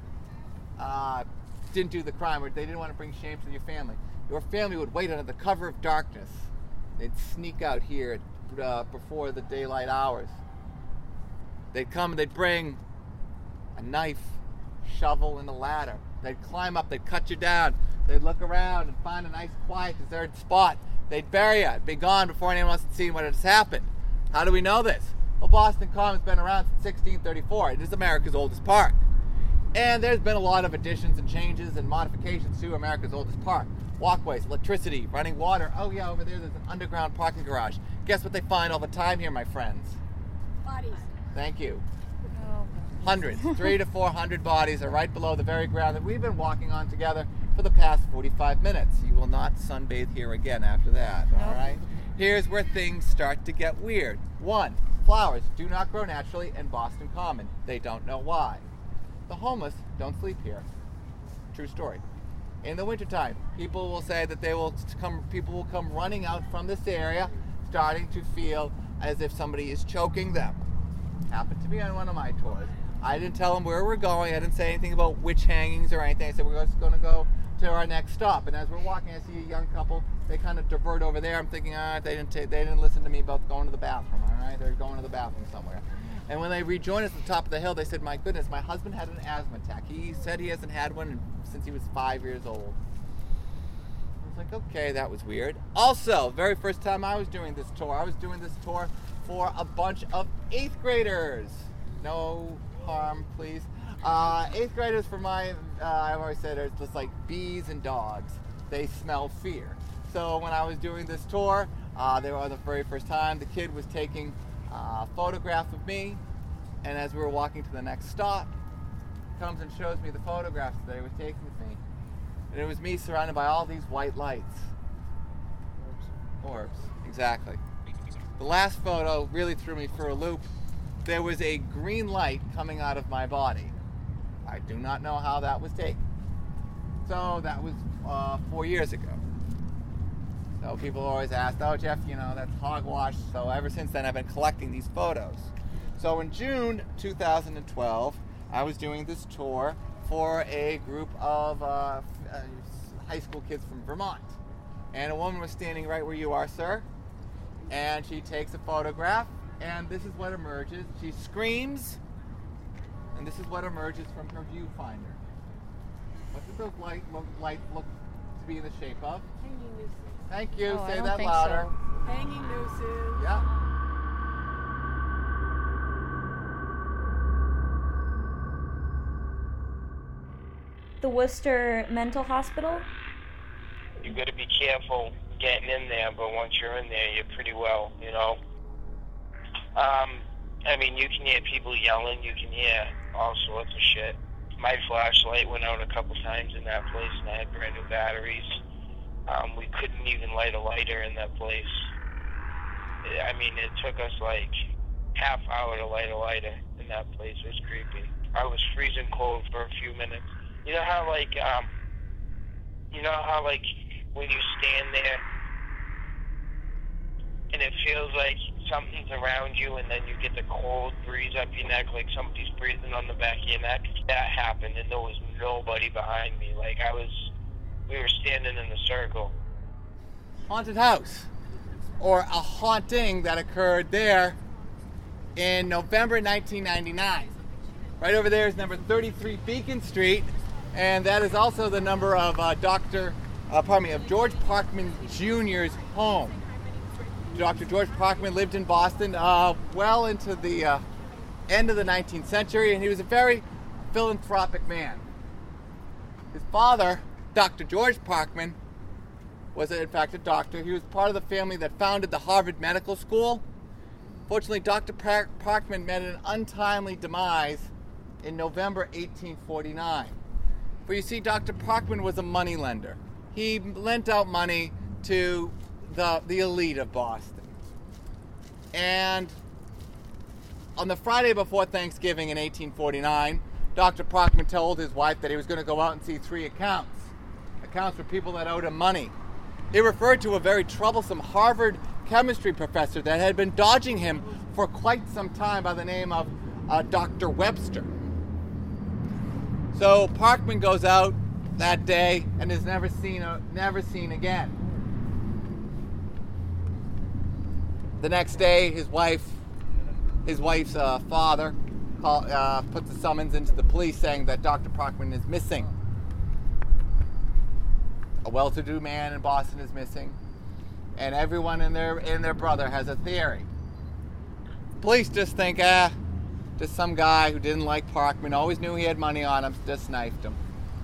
didn't do the crime, or they didn't want to bring shame to your family would wait under the cover of darkness. They'd sneak out here before the daylight hours. They'd come and they'd bring a knife, shovel, and a ladder. They'd climb up, they'd cut you down, they'd look around and find a nice, quiet, deserted spot. They'd bury you, be gone before anyone else had seen what has happened. How do we know this? Well, Boston Common's been around since 1634. It is America's oldest park. And there's been a lot of additions and changes and modifications to America's oldest park. Walkways, electricity, running water. Oh yeah, over there's an underground parking garage. Guess what they find all the time here, my friends? Bodies. Thank you. Hundreds, 300 to 400 bodies are right below the very ground that we've been walking on together for the past 45 minutes. You will not sunbathe here again after that, all right? Here's where things start to get weird. 1, flowers do not grow naturally in Boston Common. They don't know why. The homeless don't sleep here. True story. In the wintertime, people will say that people will come running out from this area, starting to feel as if somebody is choking them. Happened to me on one of my tours. I didn't tell them where we're going. I didn't say anything about witch hangings or anything. I said we're just going to go to our next stop. And as we're walking, I see a young couple. They kind of divert over there. I'm thinking, they didn't listen to me about going to the bathroom. All right, they're going to the bathroom somewhere. And when they rejoined us at the top of the hill, they said, "My goodness, my husband had an asthma attack. He said he hasn't had one since he was 5 years old." I was like, okay, that was weird. Also, very first time I was doing this tour, for a bunch of 8th graders. No harm, please. 8th graders for I've always said it's just like bees and dogs. They smell fear. So when I was doing this tour, they were the very first time, the kid was taking a photograph of me, and as we were walking to the next stop, comes and shows me the photographs that he was taking of me. And it was me surrounded by all these white lights. Orbs, exactly. The last photo really threw me for a loop. There was a green light coming out of my body. I do not know how that was taken. So that was 4 years ago. So people always ask, "Oh, Jeff, that's hogwash." So ever since then, I've been collecting these photos. So in June 2012, I was doing this tour for a group of high school kids from Vermont. And a woman was standing right where you are, sir. And she takes a photograph, and this is what emerges. She screams, and this is what emerges from her viewfinder. What does those lights look to be in the shape of? Hanging nooses. Thank you. Oh, Say that louder. So. Hanging nooses. Yeah. The Worcester Mental Hospital? You got to be careful getting in there, but once you're in there, you're pretty well, you can hear people yelling, you can hear all sorts of shit. My flashlight went out a couple times in that place, and I had brand new batteries. We couldn't even light a lighter in that place. I mean, it took us like half hour to light a lighter in that place. It was creepy. I was freezing cold for a few minutes. You know how like when you stand there and it feels like something's around you, and then you get the cold breeze up your neck, like somebody's breathing on the back of your neck? That happened, and there was nobody behind me. Like we were standing in a circle. Haunted house, or a haunting that occurred there in November 1999. Right over there is number 33 Beacon Street, and that is also the number of George Parkman Jr.'s home. Dr. George Parkman lived in Boston well into the end of the 19th century, and he was a very philanthropic man. His father, Dr. George Parkman, was in fact a doctor. He was part of the family that founded the Harvard Medical School. Fortunately, Dr. Parkman met an untimely demise in November 1849. For you see, Dr. Parkman was a moneylender. He lent out money to the elite of Boston. And on the Friday before Thanksgiving in 1849, Dr. Parkman told his wife that he was going to go out and see 3 accounts for people that owed him money. It referred to a very troublesome Harvard chemistry professor that had been dodging him for quite some time by the name of Dr. Webster. So Parkman goes out that day and is never seen again. The next day, his wife's father puts a summons into the police saying that Dr. Parkman is missing. A well-to-do man in Boston is missing, and everyone and their brother has a theory. Police just think, just some guy who didn't like Parkman, always knew he had money on him, just knifed him.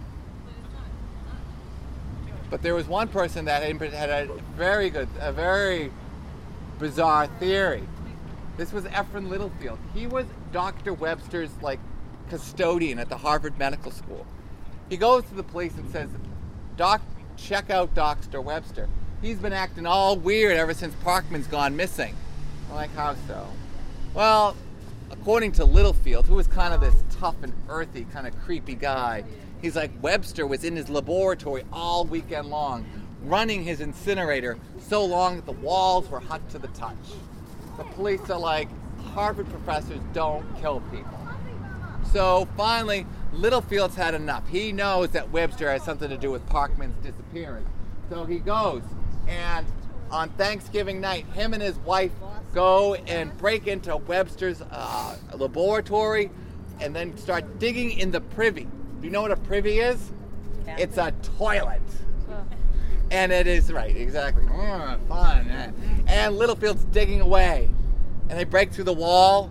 But there was one person that had a very bizarre theory. This was Ephraim Littlefield. He was Dr. Webster's custodian at the Harvard Medical School. He goes to the police and says, "Doc, check out Dr. Webster. He's been acting all weird ever since Parkman's gone missing." I'm like, how so? Well, according to Littlefield, who was kind of this tough and earthy, kind of creepy guy, he's like, Webster was in his laboratory all weekend long, running his incinerator so long that the walls were hot to the touch. The police are like, Harvard professors don't kill people. So finally, Littlefield's had enough. He knows that Webster has something to do with Parkman's disappearance. So he goes, and on Thanksgiving night, him and his wife go and break into Webster's laboratory and then start digging in the privy. Do you know what a privy is? Yeah. It's a toilet. And it is, right, exactly. Fun. And Littlefield's digging away. And they break through the wall.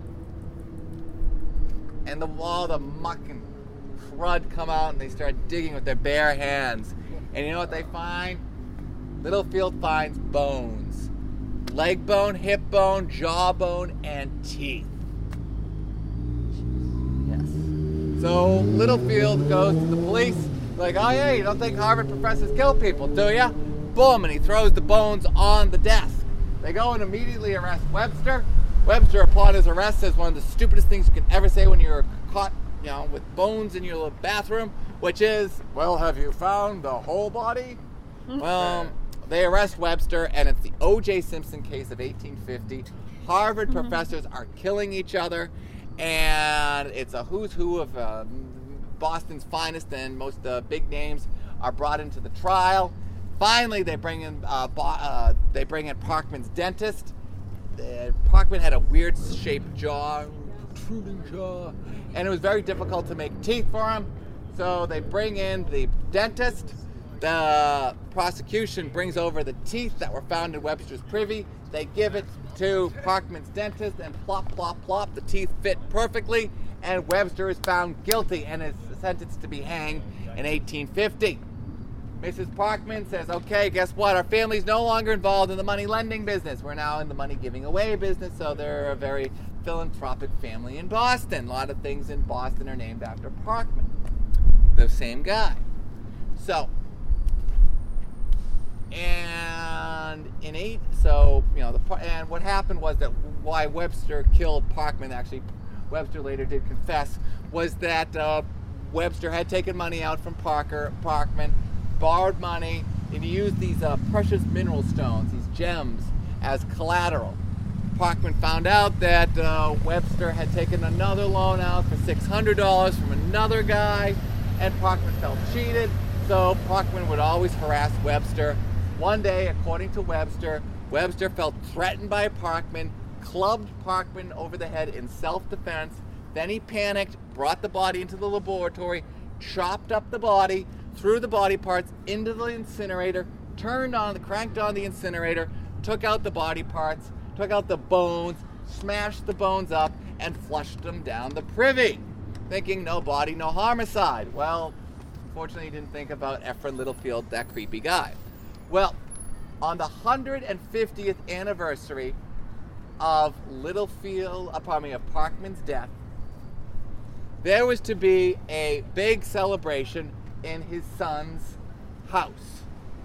And the muck and crud come out, and they start digging with their bare hands. And you know what they find? Littlefield finds bones. Leg bone, hip bone, jaw bone, and teeth. Yes. So Littlefield goes to the police, like, oh yeah, you don't think Harvard professors kill people, do ya? Boom, and he throws the bones on the desk. They go and immediately arrest Webster. Webster, upon his arrest, says one of the stupidest things you can ever say when you're caught, with bones in your bathroom, which is, well, have you found the whole body? Well, they arrest Webster, and it's the O.J. Simpson case of 1850. Harvard professors are killing each other, and it's a who's who of Boston's finest and most big names are brought into the trial. Finally, they bring in Parkman's dentist. Parkman had a weird-shaped jaw, protruding jaw, and it was very difficult to make teeth for him. So they bring in the dentist. The prosecution brings over the teeth that were found in Webster's privy. They give it to Parkman's dentist, and plop, plop, plop, the teeth fit perfectly, and Webster is found guilty and is sentenced to be hanged in 1850. Mrs. Parkman says, okay, guess what? Our family's no longer involved in the money lending business. We're now in the money giving away business, so they're a very philanthropic family in Boston. A lot of things in Boston are named after Parkman, the same guy. So, And and what happened was that why Webster killed Parkman, actually Webster later did confess, was that Webster had taken money out from Parkman, borrowed money, and he used these precious mineral stones, these gems, as collateral. Parkman found out that Webster had taken another loan out for $600 from another guy, and Parkman felt cheated, so Parkman would always harass Webster. One day, according to Webster, Webster felt threatened by Parkman, clubbed Parkman over the head in self-defense. Then he panicked, brought the body into the laboratory, chopped up the body, threw the body parts into the incinerator, cranked on the incinerator, took out the body parts, took out the bones, smashed the bones up, and flushed them down the privy, thinking no body, no homicide. Well, unfortunately, he didn't think about Ephraim Littlefield, that creepy guy. Well, on the 150th anniversary of Parkman's death, there was to be a big celebration in his son's house,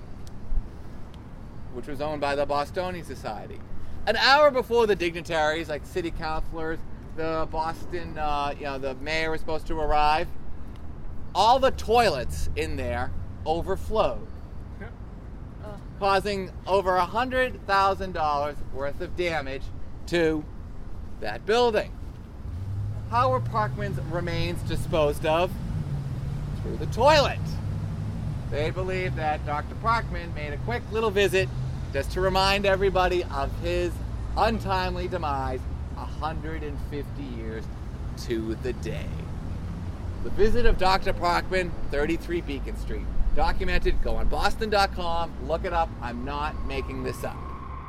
which was owned by the Bostonian Society. An hour before the dignitaries, like city councilors, the Boston, the mayor was supposed to arrive, all the toilets in there overflowed, causing over $100,000 worth of damage to that building. How were Parkman's remains disposed of? Through the toilet. They believe that Dr. Parkman made a quick little visit just to remind everybody of his untimely demise 150 years to the day. The visit of Dr. Parkman, 33 Beacon Street. Documented, go on boston.com, look it up, I'm not making this up.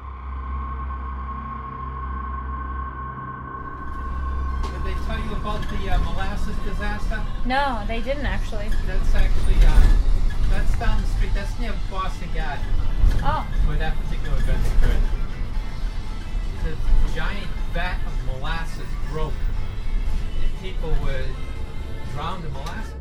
Did they tell you about the molasses disaster? No, they didn't actually. That's actually, that's down the street, that's near Boston Garden. Oh. Where that particular event occurred. The giant vat of molasses broke, and people were drowned in molasses.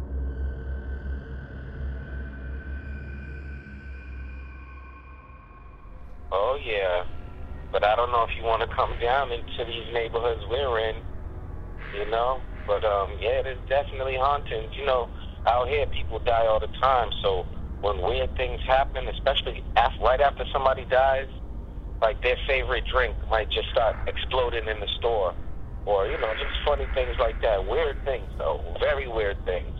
Oh yeah, but I don't know if you want to come down into these neighborhoods we're in, But yeah, there's definitely hauntings. Out here people die all the time, so when weird things happen, especially right after somebody dies, like their favorite drink might just start exploding in the store, or just funny things like that. Weird things, though, very weird things.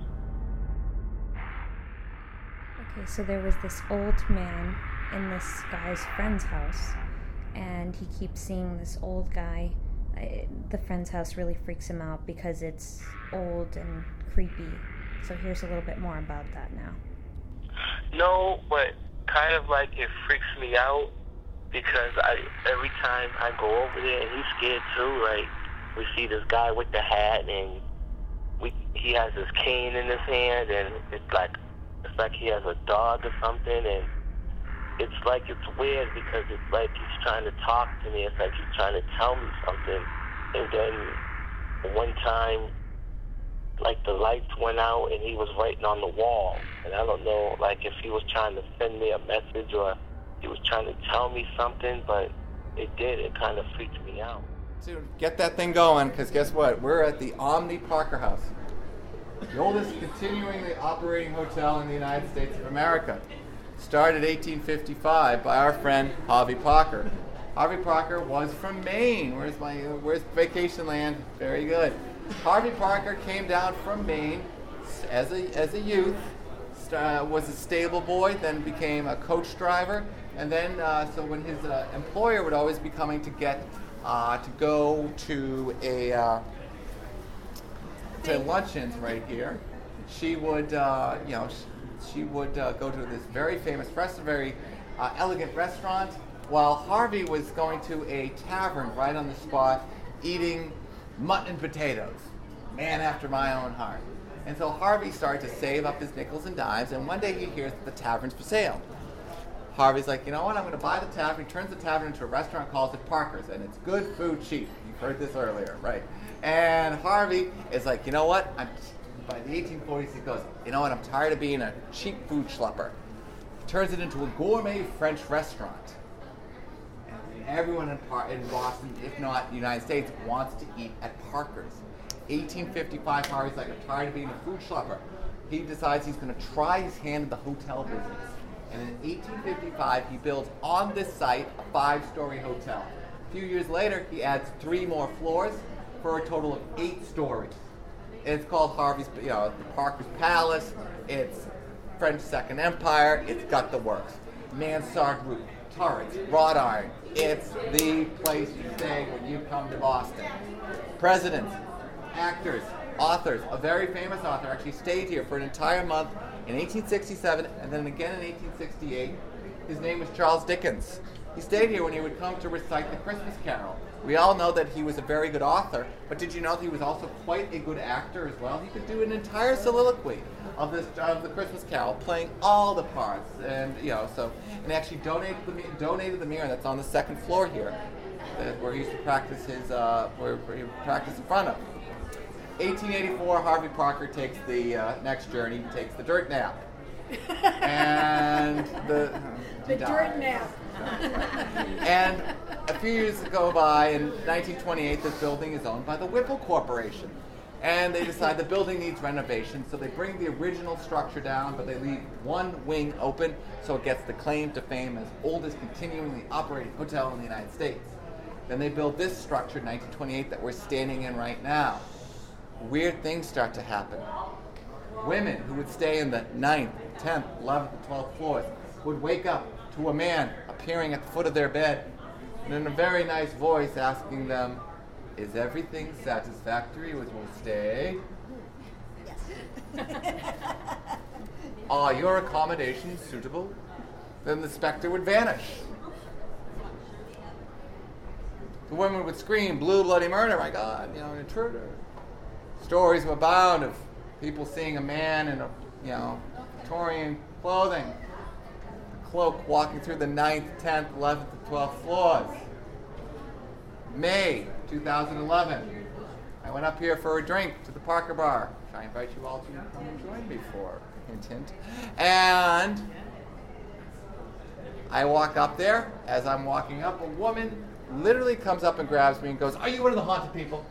Okay, so there was this old man in this guy's friend's house, and he keeps seeing this old guy. The friend's house really freaks him out because it's old and creepy. So here's a little bit more about that now. No, but kind of like it freaks me out because every time I go over there, and he's scared too. Like we see this guy with the hat, and he has his cane in his hand, and it's like he has a dog or something, and it's weird because it's like he's trying to talk to me. It's like he's trying to tell me something. And then one time, like the lights went out and he was writing on the wall. And I don't know, like if he was trying to send me a message or he was trying to tell me something, but it did. It kind of freaked me out. Dude, get that thing going, because guess what? We're at the Omni Parker House, the oldest continuingly operating hotel in the United States of America. Started 1855 by our friend Harvey Parker. Harvey Parker was from Maine. Where's vacation land? Very good. Harvey Parker came down from Maine as a youth, was a stable boy, then became a coach driver, and then so when his employer would always be coming to get to go to to luncheons right here, she would she would go to this very famous very elegant restaurant, while Harvey was going to a tavern right on the spot, eating mutton and potatoes. Man after my own heart. And so Harvey started to save up his nickels and dimes, and one day he hears that the tavern's for sale. Harvey's like, you know what, I'm going to buy the tavern. He turns the tavern into a restaurant, calls it Parker's, and it's good food cheap. You've heard this earlier, right? And Harvey is like, you know what, by the 1840s he goes, you know what, I'm tired of being a cheap food schlepper. turns it into a gourmet French restaurant. And everyone in Boston, if not the United States, wants to eat at Parker's. 1855, Harvey's like, I'm tired of being a food schlepper. He decides he's going to try his hand in the hotel business. And in 1855, he builds on this site a 5-story hotel. A few years later, he adds 3 more floors for a total of 8 stories. It's called Harvey's, the Parker's Palace. It's French Second Empire. It's got the works. Mansard roof, turrets, wrought iron. It's the place you stay when you come to Boston. Presidents, actors, authors. A very famous author actually stayed here for an entire month in 1867 and then again in 1868. His name was Charles Dickens. He stayed here when he would come to recite the Christmas Carol. We all know that he was a very good author, but did you know that he was also quite a good actor as well? He could do an entire soliloquy of the Christmas Carol, playing all the parts, and he actually donated the mirror that's on the 2nd floor here, where he used to practice where he would practice in front of. 1884, Harvey Parker takes the next journey. He takes the dirt nap, and the dirt nap. And a few years go by, in 1928, this building is owned by the Whipple Corporation. And they decide the building needs renovation, so they bring the original structure down, but they leave one wing open, so it gets the claim to fame as oldest continually operating hotel in the United States. Then they build this structure in 1928 that we're standing in right now. Weird things start to happen. Women who would stay in the 9th, 10th, 11th, and 12th floors would wake up to a man appearing at the foot of their bed and in a very nice voice asking them, "Is everything satisfactory with your stay?" Yes. "Are your accommodations suitable?" Then the specter would vanish. The women would scream, "Blue bloody murder, my God, an intruder." Stories abound of people seeing a man in Victorian clothing, cloak, walking through the 9th, 10th, 11th, and 12th floors. May 2011, I went up here for a drink to the Parker Bar, which I invite you all to come and join me for. Hint, hint. And I walk up there. As I'm walking up, a woman literally comes up and grabs me and goes, "Are you one of the haunted people?"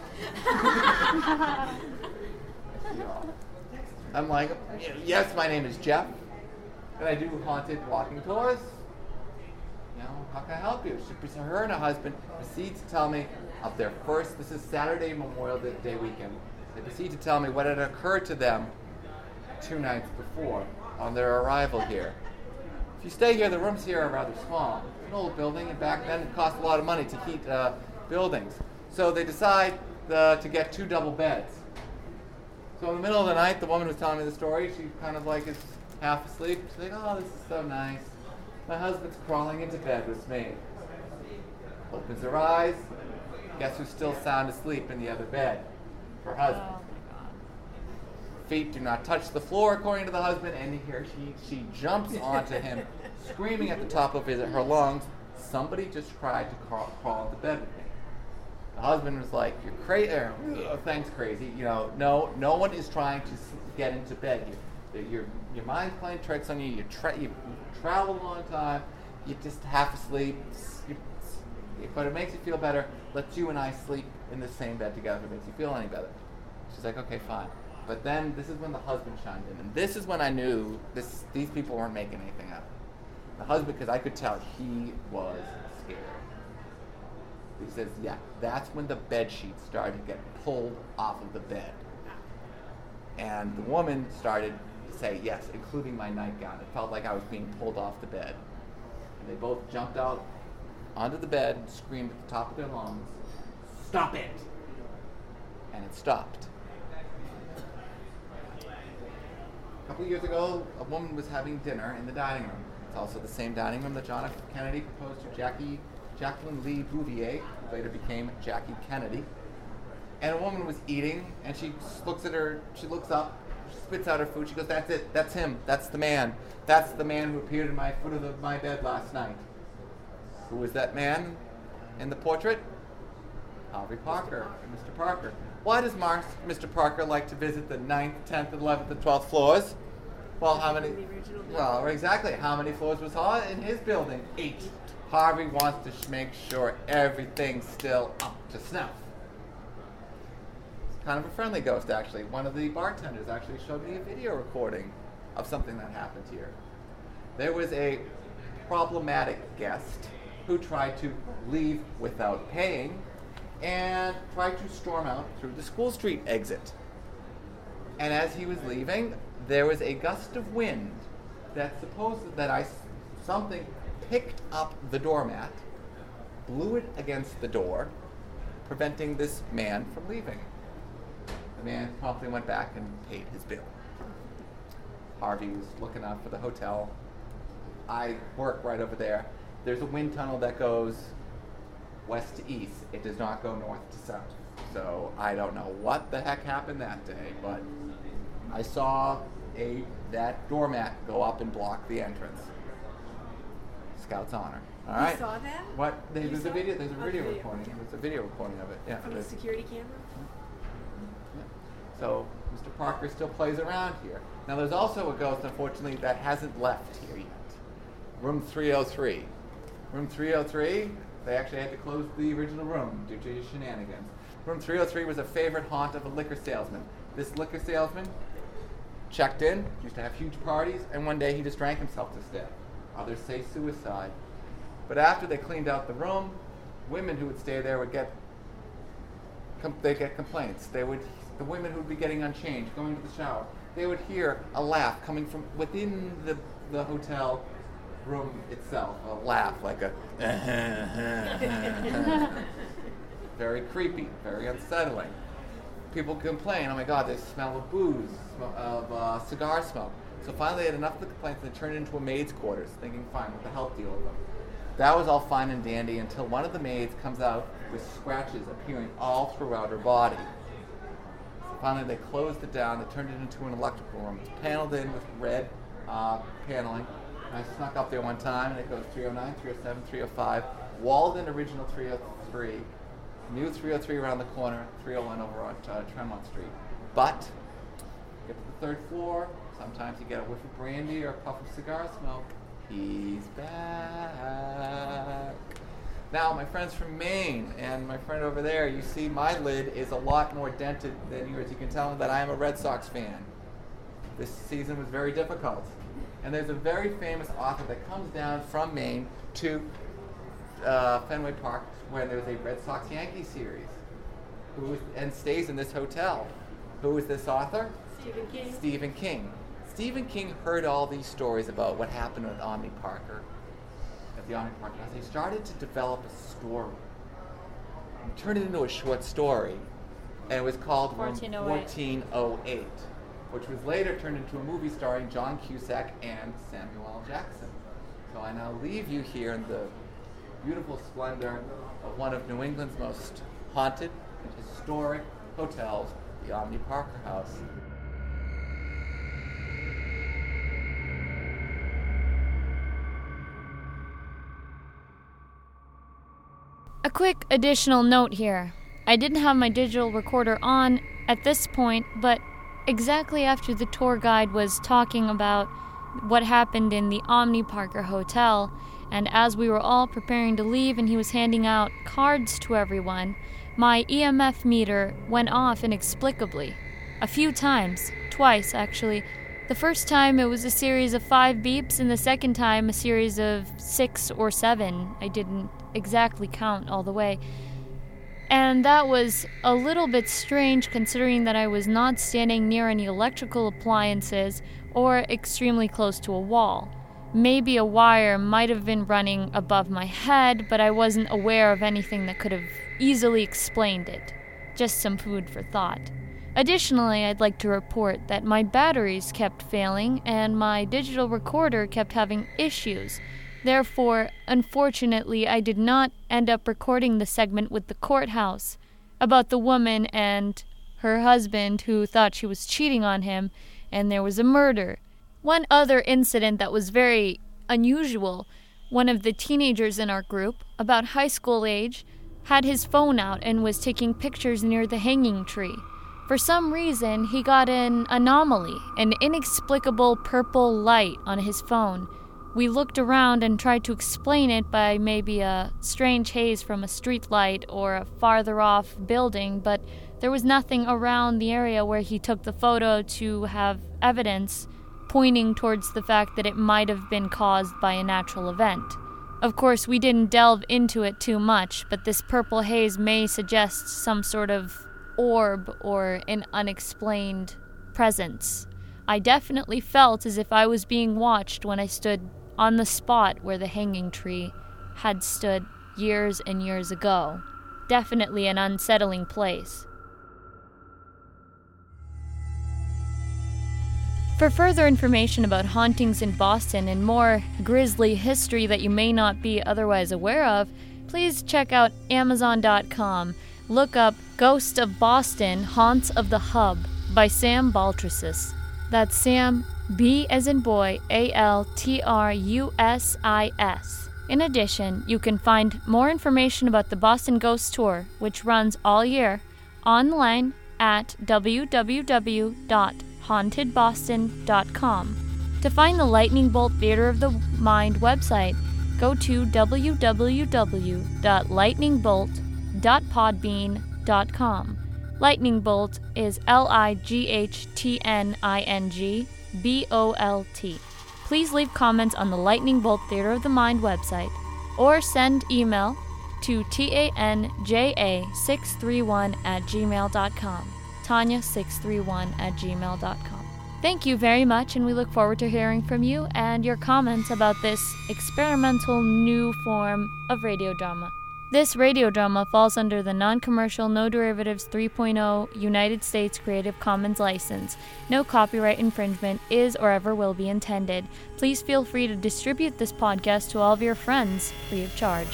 I'm like, "Yes, my name is Jeff, and I do haunted walking tours. How can I help you?" Her and her husband proceed to tell me of their first, this is Saturday Memorial Day weekend, they proceed to tell me what had occurred to them 2 nights before on their arrival here. If you stay here, the rooms here are rather small. It's an old building, and back then it cost a lot of money to heat buildings. So they decide to get 2 double beds. So in the middle of the night, the woman was telling me the story. She kind of like is half asleep. She's like, "Oh, this is so nice. My husband's crawling into bed with me." Opens her eyes. Guess who's still sound asleep in the other bed? Her husband. Oh my God. Feet do not touch the floor, according to the husband, and here she jumps onto him, screaming at the top of her lungs, "Somebody just tried to crawl into bed with me." The husband was like, "You're crazy. Thanks, crazy. No one is trying to get into bed here. Your mind's playing tricks on you. You traveled a long time. You're just half asleep. But it makes you feel better. Let's you and I sleep in the same bed together. If it makes you feel any better." She's like, "Okay, fine." But then this is when the husband chimed in, and this is when I knew these people weren't making anything up. The husband, because I could tell he was scared. He says, "Yeah, that's when the bed sheets started to get pulled off of the bed." And the woman started to say, "Yes, including my nightgown. It felt like I was being pulled off the bed." And they both jumped out onto the bed and screamed at the top of their lungs, "Stop it!" And it stopped. A couple of years ago, a woman was having dinner in the dining room. It's also the same dining room that John F. Kennedy proposed to Jacqueline Lee Bouvier, who later became Jackie Kennedy. And a woman was eating, and she looks at her, she looks up, she spits out her food, she goes, "That's it, that's him, that's the man. That's the man who appeared in my foot of my bed last night." Who was that man in the portrait? Harvey Parker, Mr. Parker. Why does Mr. Parker like to visit the 9th, 10th, 11th, and 12th floors? Well, how many? Well, exactly. How many floors was in his building? 8. Harvey wants to make sure everything's still up to snuff. It's kind of a friendly ghost, actually. One of the bartenders actually showed me a video recording of something that happened here. There was a problematic guest who tried to leave without paying and tried to storm out through the School Street exit. And as he was leaving, there was a gust of wind that something picked up the doormat, blew it against the door, preventing this man from leaving. The man promptly went back and paid his bill. Harvey was looking out for the hotel. I work right over there. There's a wind tunnel that goes west to east. It does not go north to south. So I don't know what the heck happened that day, but I saw that doormat go up and block the entrance. Scout's honor. All right. You saw that? What? There's a video. There's a video recording. Okay. There's a video recording of it. Yeah. From the security camera? Yeah. So Mr. Parker still plays around here. Now there's also a ghost, unfortunately, that hasn't left here yet. Room 303. Room 303. They actually had to close the original room due to shenanigans. Room 303 was a favorite haunt of a liquor salesman. This liquor salesman checked in, used to have huge parties, and one day he just drank himself to death. Others say suicide. But after they cleaned out the room, women who would stay there would get complaints. The women who would be getting unchanged, going to the shower, they would hear a laugh coming from within the hotel room itself. A laugh, like a very creepy, very unsettling. People complain, oh my God, they smell of booze, of cigar smoke. So finally they had enough of the complaints and they turned it into a maid's quarters, thinking, fine, we'll help deal with them. That was all fine and dandy until one of the maids comes out with scratches appearing all throughout her body. So finally they closed it down, they turned it into an electrical room. It's paneled in with red paneling. And I snuck up there one time and it goes 309, 307, 305, Walden original 303, new 303 around the corner, 301 over on Tremont Street. But, get to the 3rd floor, sometimes you get a whiff of brandy or a puff of cigar smoke. He's back. Now, my friends from Maine and my friend over there, you see my lid is a lot more dented than yours. You can tell that I am a Red Sox fan. This season was very difficult. And there's a very famous author that comes down from Maine to Fenway Park when there's a Red Sox-Yankee series and stays in this hotel. Who is this author? Stephen King. Stephen King. Stephen King heard all these stories about what happened with Omni Parker at the Omni Parker House. He started to develop a story. He turned it into a short story, and it was called 1408, which was later turned into a movie starring John Cusack and Samuel L. Jackson. So I now leave you here in the beautiful splendor of one of New England's most haunted and historic hotels, the Omni Parker House. A quick additional note here. I didn't have my digital recorder on at this point, but exactly after the tour guide was talking about what happened in the Omni Parker Hotel, and as we were all preparing to leave and he was handing out cards to everyone, my EMF meter went off inexplicably. A few times. Twice, actually. The first time it was a series of 5 beeps, and the second time a series of 6 or 7. I didn't exactly count all the way. And that was a little bit strange considering that I was not standing near any electrical appliances or extremely close to a wall. Maybe a wire might have been running above my head, but I wasn't aware of anything that could have easily explained it. Just some food for thought. Additionally, I'd like to report that my batteries kept failing and my digital recorder kept having issues. Therefore, unfortunately, I did not end up recording the segment with the courthouse about the woman and her husband who thought she was cheating on him, and there was a murder. One other incident that was very unusual, one of the teenagers in our group, about high school age, had his phone out and was taking pictures near the hanging tree. For some reason, he got an anomaly, an inexplicable purple light on his phone. We looked around and tried to explain it by maybe a strange haze from a street light or a farther off building, but there was nothing around the area where he took the photo to have evidence pointing towards the fact that it might have been caused by a natural event. Of course, we didn't delve into it too much, but this purple haze may suggest some sort of orb or an unexplained presence. I definitely felt as if I was being watched when I stood on the spot where the hanging tree had stood years and years ago. Definitely an unsettling place. For further information about hauntings in Boston and more grisly history that you may not be otherwise aware of, please check out Amazon.com. Look up Ghost of Boston, Haunts of the Hub by Sam Baltrusis. That's Sam, B as in boy, Altrusis. In addition, you can find more information about the Boston Ghost Tour, which runs all year, online at www.hauntedboston.com. To find the Lightning Bolt Theater of the Mind website, go to www.lightningbolt.podbean.com. Lightning Bolt is LIGHTNINGBOLT. Please leave comments on the Lightning Bolt Theater of the Mind website or send email to tanja631@gmail.com. Tanya631@gmail.com. Thank you very much, and we look forward to hearing from you and your comments about this experimental new form of radio drama. This radio drama falls under the Non-Commercial No Derivatives 3.0 United States Creative Commons license. No copyright infringement is or ever will be intended. Please feel free to distribute this podcast to all of your friends free of charge.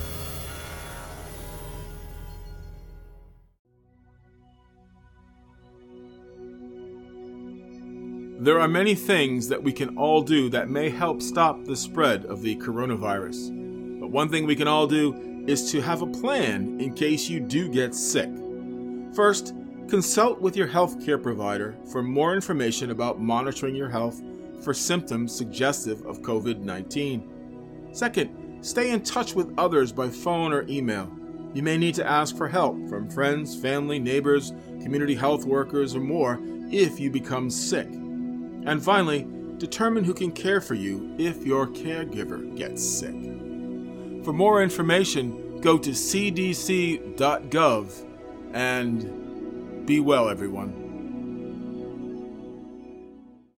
There are many things that we can all do that may help stop the spread of the coronavirus. But one thing we can all do is to have a plan in case you do get sick. First, consult with your healthcare provider for more information about monitoring your health for symptoms suggestive of COVID-19. Second, stay in touch with others by phone or email. You may need to ask for help from friends, family, neighbors, community health workers, or more if you become sick. And finally, determine who can care for you if your caregiver gets sick. For more information, go to cdc.gov and be well, everyone.